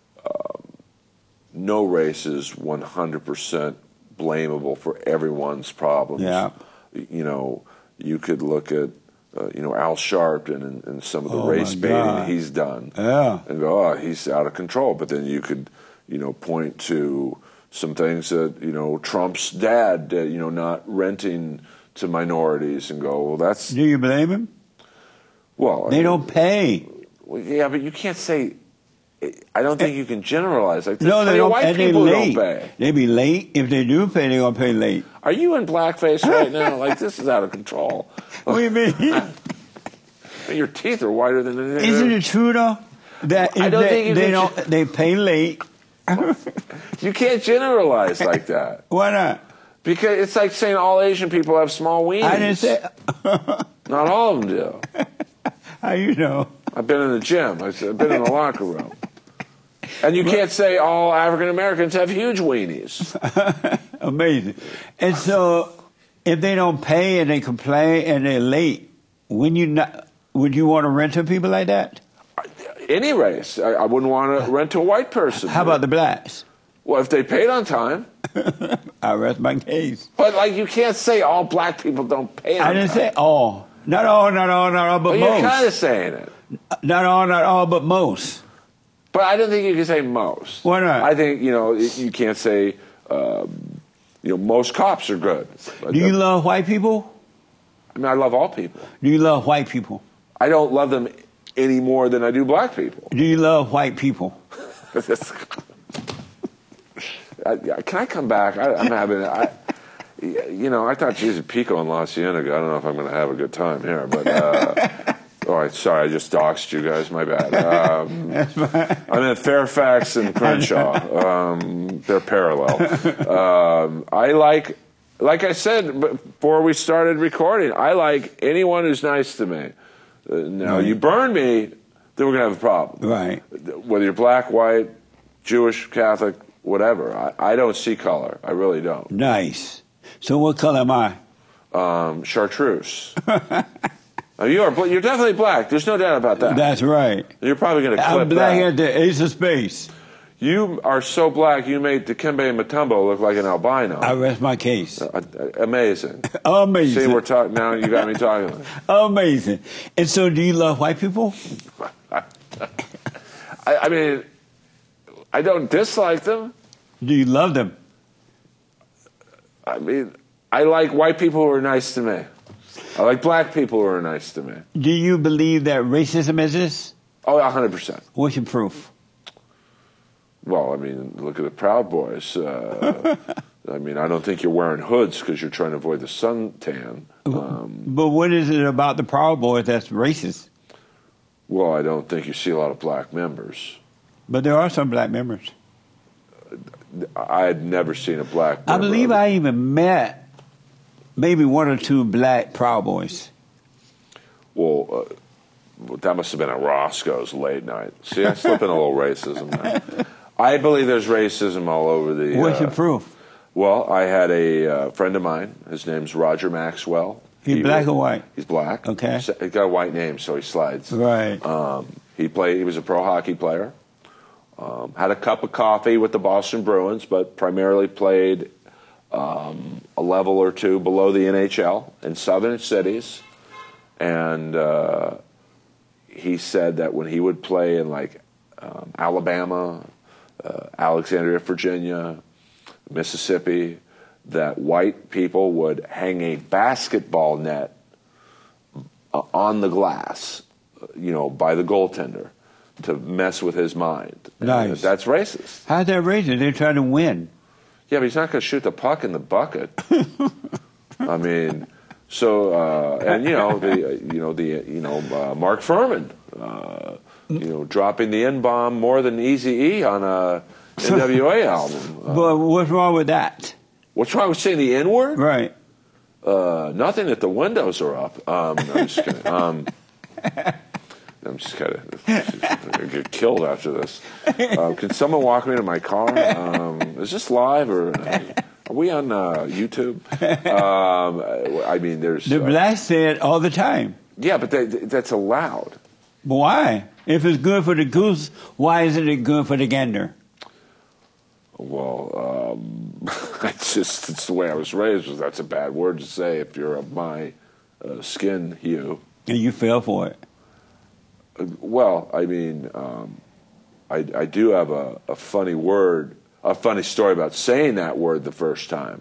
no race is 100% blamable for everyone's problems. Yeah. You could look at, Al Sharpton and some of the race baiting he's done. Yeah. And go, oh, he's out of control. But then you could, point to some things that, Trump's dad, not renting to minorities and go, well, that's... Do you blame him? Well... They don't pay. Well, yeah, but you can't say... I don't think you can generalize. Like, no, they don't. White people don't pay. They be late. If they do pay, they're going to pay late. Are you in blackface right now? Like, this is out of control. What do you mean? Your teeth are whiter than anything. Isn't it true, though? That I don't think they pay late. You can't generalize like that. Why not? Because it's like saying all Asian people have small weenies. I didn't say... Not all of them do. How you know? I've been in the gym. I've been in the locker room. And you can't say all African Americans have huge weenies. Amazing. And so, if they don't pay and they complain and they're late, would you want to rent to people like that? Any race. I wouldn't want to rent to a white person. How about the blacks? Well, if they paid on time. I rest my case. But, you can't say all black people don't pay on time. I didn't say all. Not all, but most. You're kind of saying it. Not all, but most. But I don't think you can say most. Why not? I think, you can't say, most cops are good. Do you love white people? I love all people. Do you love white people? I don't love them any more than I do black people. Do you love white people? Can I come back? I'm having... I thought, geez, Pico and La Cienega, I don't know if I'm going to have a good time here, but... all right, sorry, I just doxed you guys. My bad. I'm in Fairfax and Crenshaw. They're parallel. I like I said before we started recording, I like anyone who's nice to me. Now, you burn me, then we're going to have a problem. Right. Whether you're black, white, Jewish, Catholic, whatever. I don't see color. I really don't. Nice. So what color am I? Chartreuse. You're definitely black. There's no doubt about that. That's right. You're probably going to clip I'm black that. at the Ace of Space. You are so black, you made Dikembe Mutombo look like an albino. I rest my case. Amazing. Amazing. See, we're talking now. You got me talking. Amazing. And so, do you love white people? I don't dislike them. Do you love them? I like white people who are nice to me. I like black people who are nice to me. Do you believe that racism exists? Oh, 100%. What's your proof? Well, look at the Proud Boys. I don't think you're wearing hoods because you're trying to avoid the suntan. But what is it about the Proud Boys that's racist? Well, I don't think you see a lot of black members. But there are some black members. I had never seen a black member. I believe I even met maybe one or two black Proud Boys. Well, that must have been at Roscoe's late night. See, I slip in a little racism there. I believe there's racism all over the... What's your proof? Well, I had a friend of mine. His name's Roger Maxwell. He's black or white? He's black. Okay. He's got a white name, so he slides. Right. He was a pro hockey player. Had a cup of coffee with the Boston Bruins, but primarily played a level or two below the NHL in southern cities. And he said that when he would play in like Alabama, Alexandria, Virginia, Mississippi, that white people would hang a basketball net on the glass, by the goaltender to mess with his mind. Nice. And that's racist. How's that racist? They're trying to win. Yeah, but he's not going to shoot the puck in the bucket. I mean, so Mark Furman, dropping the N-bomb more than Eazy-E on a NWA album. But what's wrong with that? What's wrong with saying the N-word? Right. Nothing that the windows are up. I'm just kidding. I'm just kidding. I'm going to get killed after this. Can someone walk me to my car? Is this live or are we on YouTube? I mean, there's... The blacks say it all the time. Yeah, but that's allowed. But why? If it's good for the goose, why isn't it good for the gander? Well, it's the way I was raised. That's a bad word to say if you're of my skin hue. And you fell for it. Well, I mean, I do have a funny story about saying that word the first time.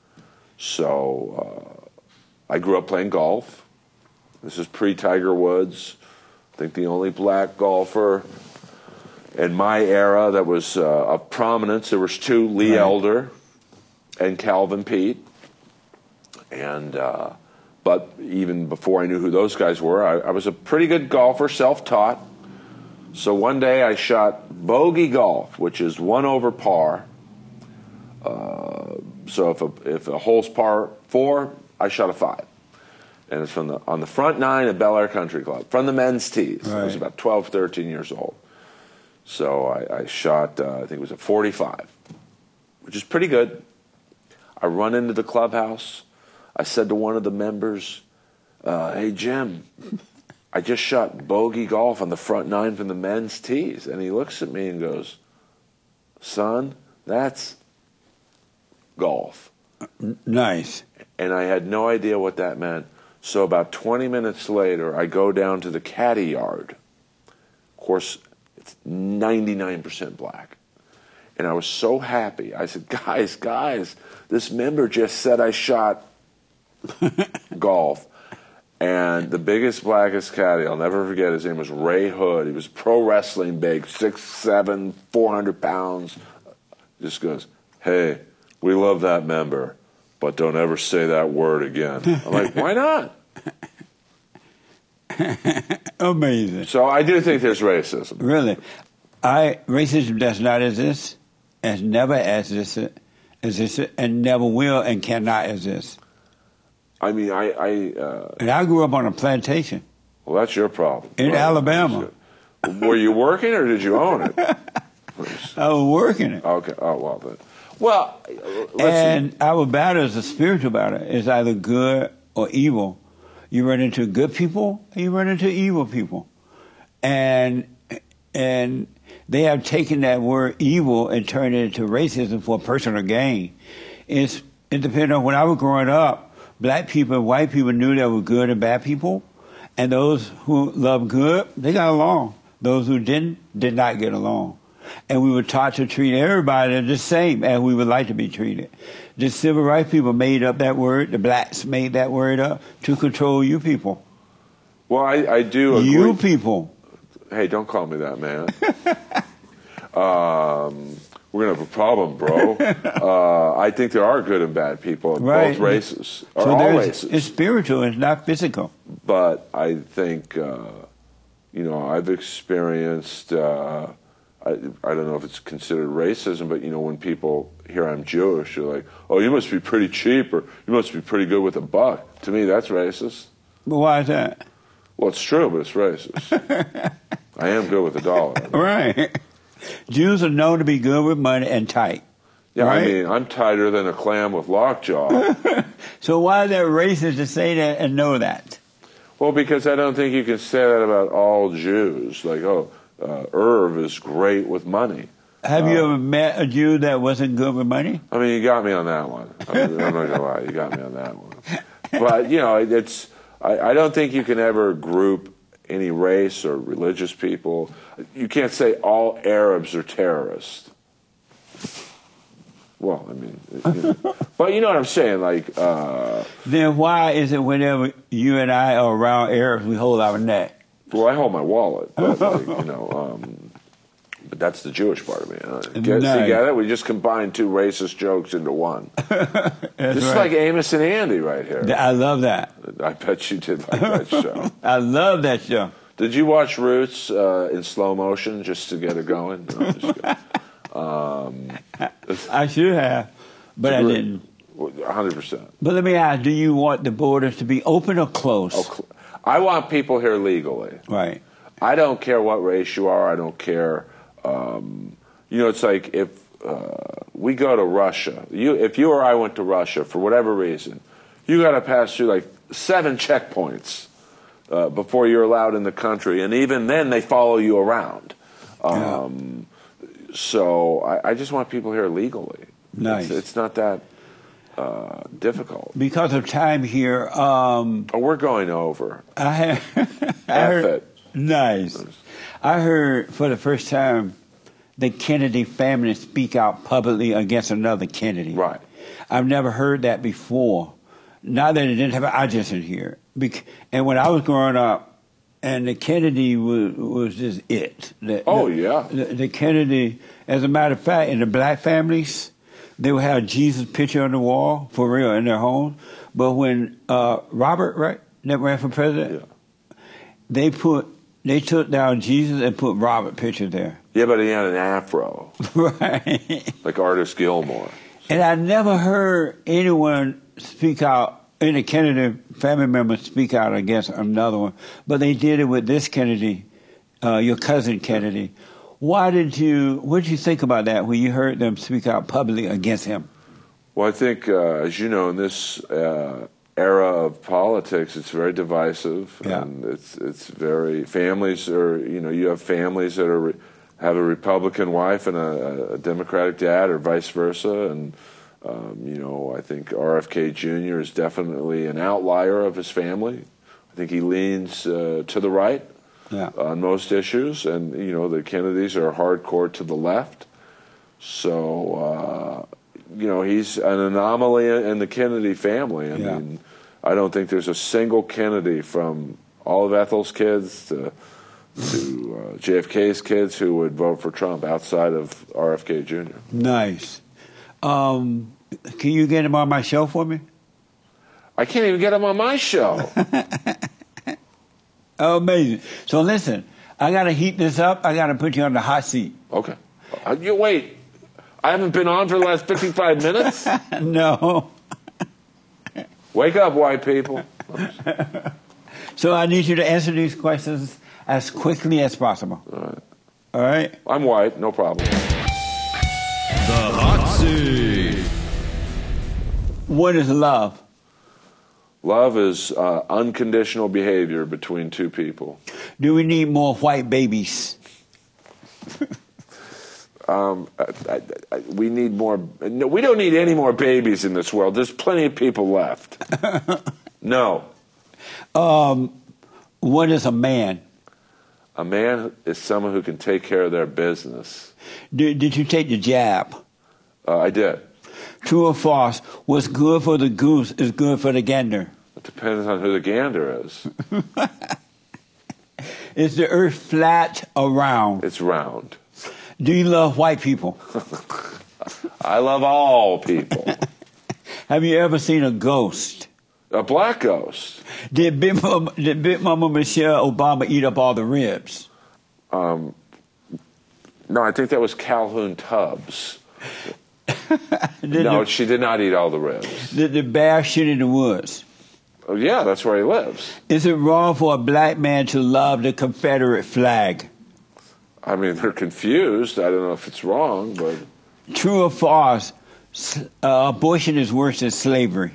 So I grew up playing golf. This is pre-Tiger Woods. I think the only black golfer in my era that was of prominence. There was two, Lee Elder and Calvin Pete. And but even before I knew who those guys were, I was a pretty good golfer, self-taught. So one day I shot bogey golf, which is 1 over par. So if a hole's par 4, I shot a 5. And it's on the front 9 at Bel Air Country Club, from the men's tees. Right. I was about 12, 13 years old. So I shot, I think it was a 45, which is pretty good. I run into the clubhouse. I said to one of the members, hey, Jim, I just shot bogey golf on the front 9 from the men's tees. And he looks at me and goes, son, that's golf. Nice. And I had no idea what that meant. So about 20 minutes later, I go down to the caddy yard. Of course, it's 99% black. And I was so happy. I said, guys, this member just said I shot golf. And the biggest, blackest caddy, I'll never forget, his name was Ray Hood. He was pro wrestling big, 6'7", 400 pounds. Just goes, hey, we love that member, but don't ever say that word again. I'm like, why not? Amazing. So I do think there's racism. Really. Racism does not exist, has never existed, and never will and cannot exist. I mean, And I grew up on a plantation well, that's your problem. in Alabama. Were you working or did you own it? I was working it. Okay. Oh, well, then. Well, And our battle is a spiritual battle. It's either good or evil. You run into good people and you run into evil people. And they have taken that word evil and turned it into racism for personal gain. It depends on when I was growing up, black people and white people knew there were good and bad people. And those who loved good, they got along. Those who did not get along. And we were taught to treat everybody the same as we would like to be treated. The civil rights people made up that word. The blacks made that word up to control you people. well, I do agree. You people. Hey, don't call me that, man. We're going to have a problem, bro. I think there are good and bad people in Right. both races, or So all there's- races. it's spiritual. It's not physical. But I think, I've experienced, I don't know if it's considered racism, but, when people hear I'm Jewish, they're like, oh, you must be pretty cheap, or you must be pretty good with a buck. To me, that's racist. But why is that? Well, it's true, but it's racist. I am good with a dollar. Right. Jews are known to be good with money and tight. Yeah, right? I mean, I'm tighter than a clam with lockjaw. So why is that racist to say that and know that? Well, because I don't think you can say that about all Jews. Like, Irv is great with money. Have you ever met a Jew that wasn't good with money? I mean, you got me on that one. I'm not going to lie. You got me on that one. But, you know, I don't think you can ever group any race or religious people. You can't say all Arabs are terrorists. Well, I mean, but you know what I'm saying? Like, Then why is it whenever you and I are around Arabs, we hold our neck? well, I hold my wallet, but like, you know, but that's the Jewish part of me. Get it? We just combined two racist jokes into one. This is like Amos and Andy right here. I love that. I bet you did like that show. I love that show. Did you watch Roots in slow motion just to get it going? No, I'm just kidding. I should have, but I didn't. 100%. But let me ask, do you want the borders to be open or closed? I want people here legally. Right. I don't care what race you are. I don't care. You know, it's like if we go to Russia. If you or I went to Russia for whatever reason, you got to pass through like 7 checkpoints before you're allowed in the country, and even then they follow you around. So I just want people here legally. Nice. It's not that difficult. Because of time here, We're going over. I heard. it. Nice. I heard for the first time the Kennedy family speak out publicly against another Kennedy. Right. I've never heard that before. Not that it didn't happen, I just didn't hear it. And when I was growing up, and the Kennedy was just it. The Kennedy, as a matter of fact, in the black families, they would have Jesus picture on the wall, for real, in their home. But when Robert, right, that ran for president, they took down Jesus and put Robert picture there. Yeah, but he had an afro. Right. Like Artist Gilmore. And I never heard anyone speak out, any Kennedy family member speak out against another one. But they did it with this Kennedy, your cousin Kennedy. What did you think about that when you heard them speak out publicly against him? Well, I think, as you know, in this era of politics, it's very divisive. Yeah. And it's very, families are, you know, you have families that have a Republican wife and a Democratic dad, or vice versa. And, you know, I think RFK Jr. is definitely an outlier of his family. I think he leans to the right. Yeah. On most issues, and you know the Kennedys are hardcore to the left. So you know he's an anomaly in the Kennedy family. I mean, I don't think there's a single Kennedy from all of Ethel's kids to JFK's kids who would vote for Trump outside of RFK Jr. Nice. Can you get him on my show for me? I can't even get him on my show. Oh, amazing. So listen, I got to heat this up. I got to put you on the hot seat. Okay. You wait. I haven't been on for the last 55 minutes? No. Wake up, white people. So I need you to answer these questions as quickly as possible. All right. All right? I'm white, no problem. The hot seat. What is love? Love is unconditional behavior between two people. Do we need more white babies? We need more. No, we don't need any more babies in this world. There's plenty of people left. No. What is a man? A man is someone who can take care of their business. Did you take the jab? I did. True or false? What's good for the goose is good for the gander. It depends on who the gander is. Is the earth flat or round? It's round. Do you love white people? I love all people. Have you ever seen a ghost? A black ghost. Did Big Mama Michelle Obama eat up all the ribs? No, I think that was Calhoun Tubbs. No, she did not eat all the ribs. Did the bear shit in the woods? Oh, yeah, that's where he lives. Is it wrong for a black man to love the Confederate flag? I mean, they're confused. I don't know if it's wrong, but... True or false? abortion is worse than slavery?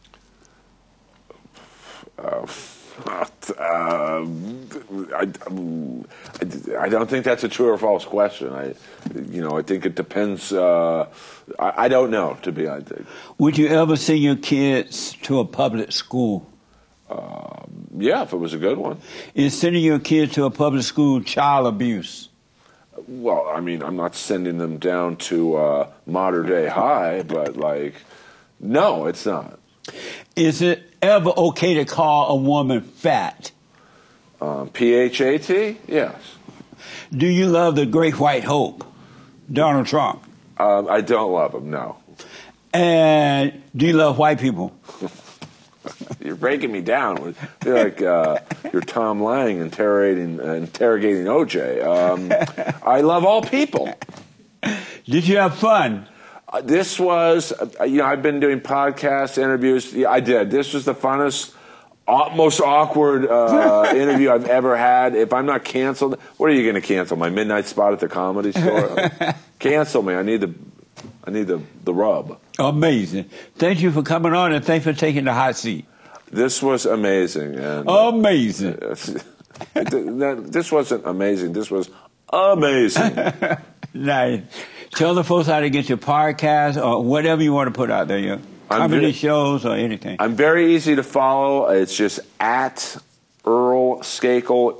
I don't think that's a true or false question. I think it depends. I don't know, to be honest. Would you ever send your kids to a public school? Yeah, if it was a good one. Is sending your kids to a public school child abuse? Well, I mean, I'm not sending them down to Mater Dei High, but no, it's not. Is it ever okay to call a woman fat? PHAT? Yes. Do you love the great white hope, Donald Trump? I don't love him, no. And do you love white people? You're breaking me down. I feel like you're Tom Lang interrogating OJ. I love all people. Did you have fun? This was, I've been doing podcast interviews. Yeah, I did. This was the funnest, most awkward interview I've ever had. If I'm not canceled, what are you going to cancel? My midnight spot at the Comedy Store? Cancel me. I need the rub. Amazing. Thank you for coming on, and thanks for taking the hot seat. This was amazing. And amazing. This wasn't amazing. This was amazing. Nice. Tell the folks how to get your podcast or whatever you want to put out there, your comedy shows or anything. I'm very easy to follow. It's just at Earl Skakel,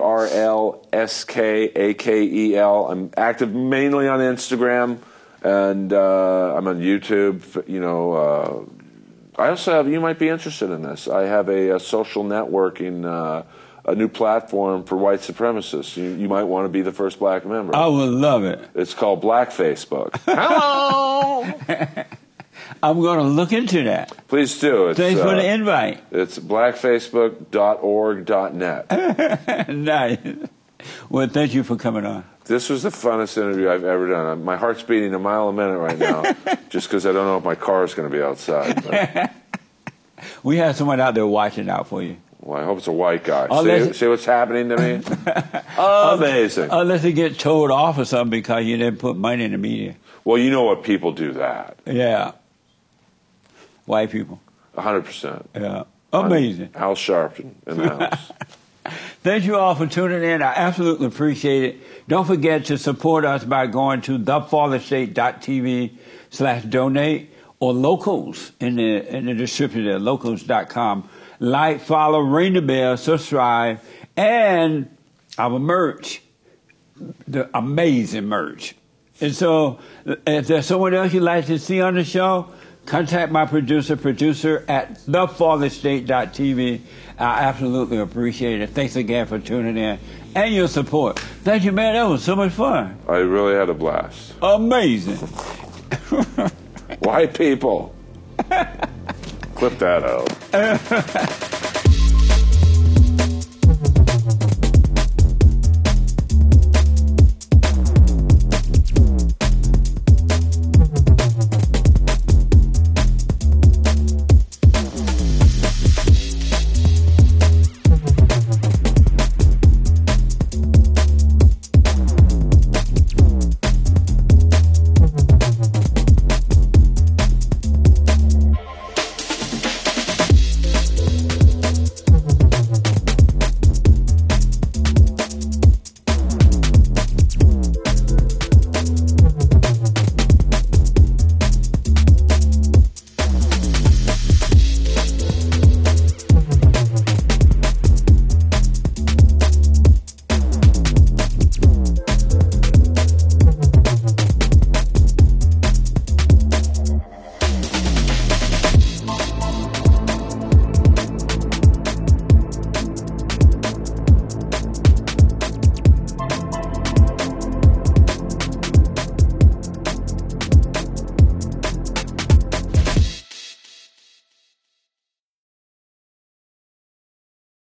EarlSkakel. I'm active mainly on Instagram, and I'm on YouTube. I also have, you might be interested in this, I have a social networking, a new platform for white supremacists. You might want to be the first black member. I would love it. It's called Black Facebook. Hello! I'm going to look into that. Please do. Thanks for the invite. It's blackfacebook.org.net. Nice. Well, thank you for coming on. This was the funnest interview I've ever done. My heart's beating a mile a minute right now, just because I don't know if my car is going to be outside. But. We have someone out there watching out for you. Well, I hope it's a white guy. Unless See what's happening to me? Amazing. Unless they get told off or something because you didn't put money in the media. Well, you know what people do that. Yeah. White people. 100%. Yeah. Amazing. Al Sharpton in the house. Thank you all for tuning in. I absolutely appreciate it. Don't forget to support us by going to thefatherstate.tv/donate or locals in the description there, locals.com. Like, follow, ring the bell, subscribe, and our merch, the amazing merch. And so if there's someone else you'd like to see on the show, contact my producer at thefatherstate.tv. I absolutely appreciate it. Thanks again for tuning in and your support. Thank you, man. That was so much fun. I really had a blast. Amazing. White people. Clip that out.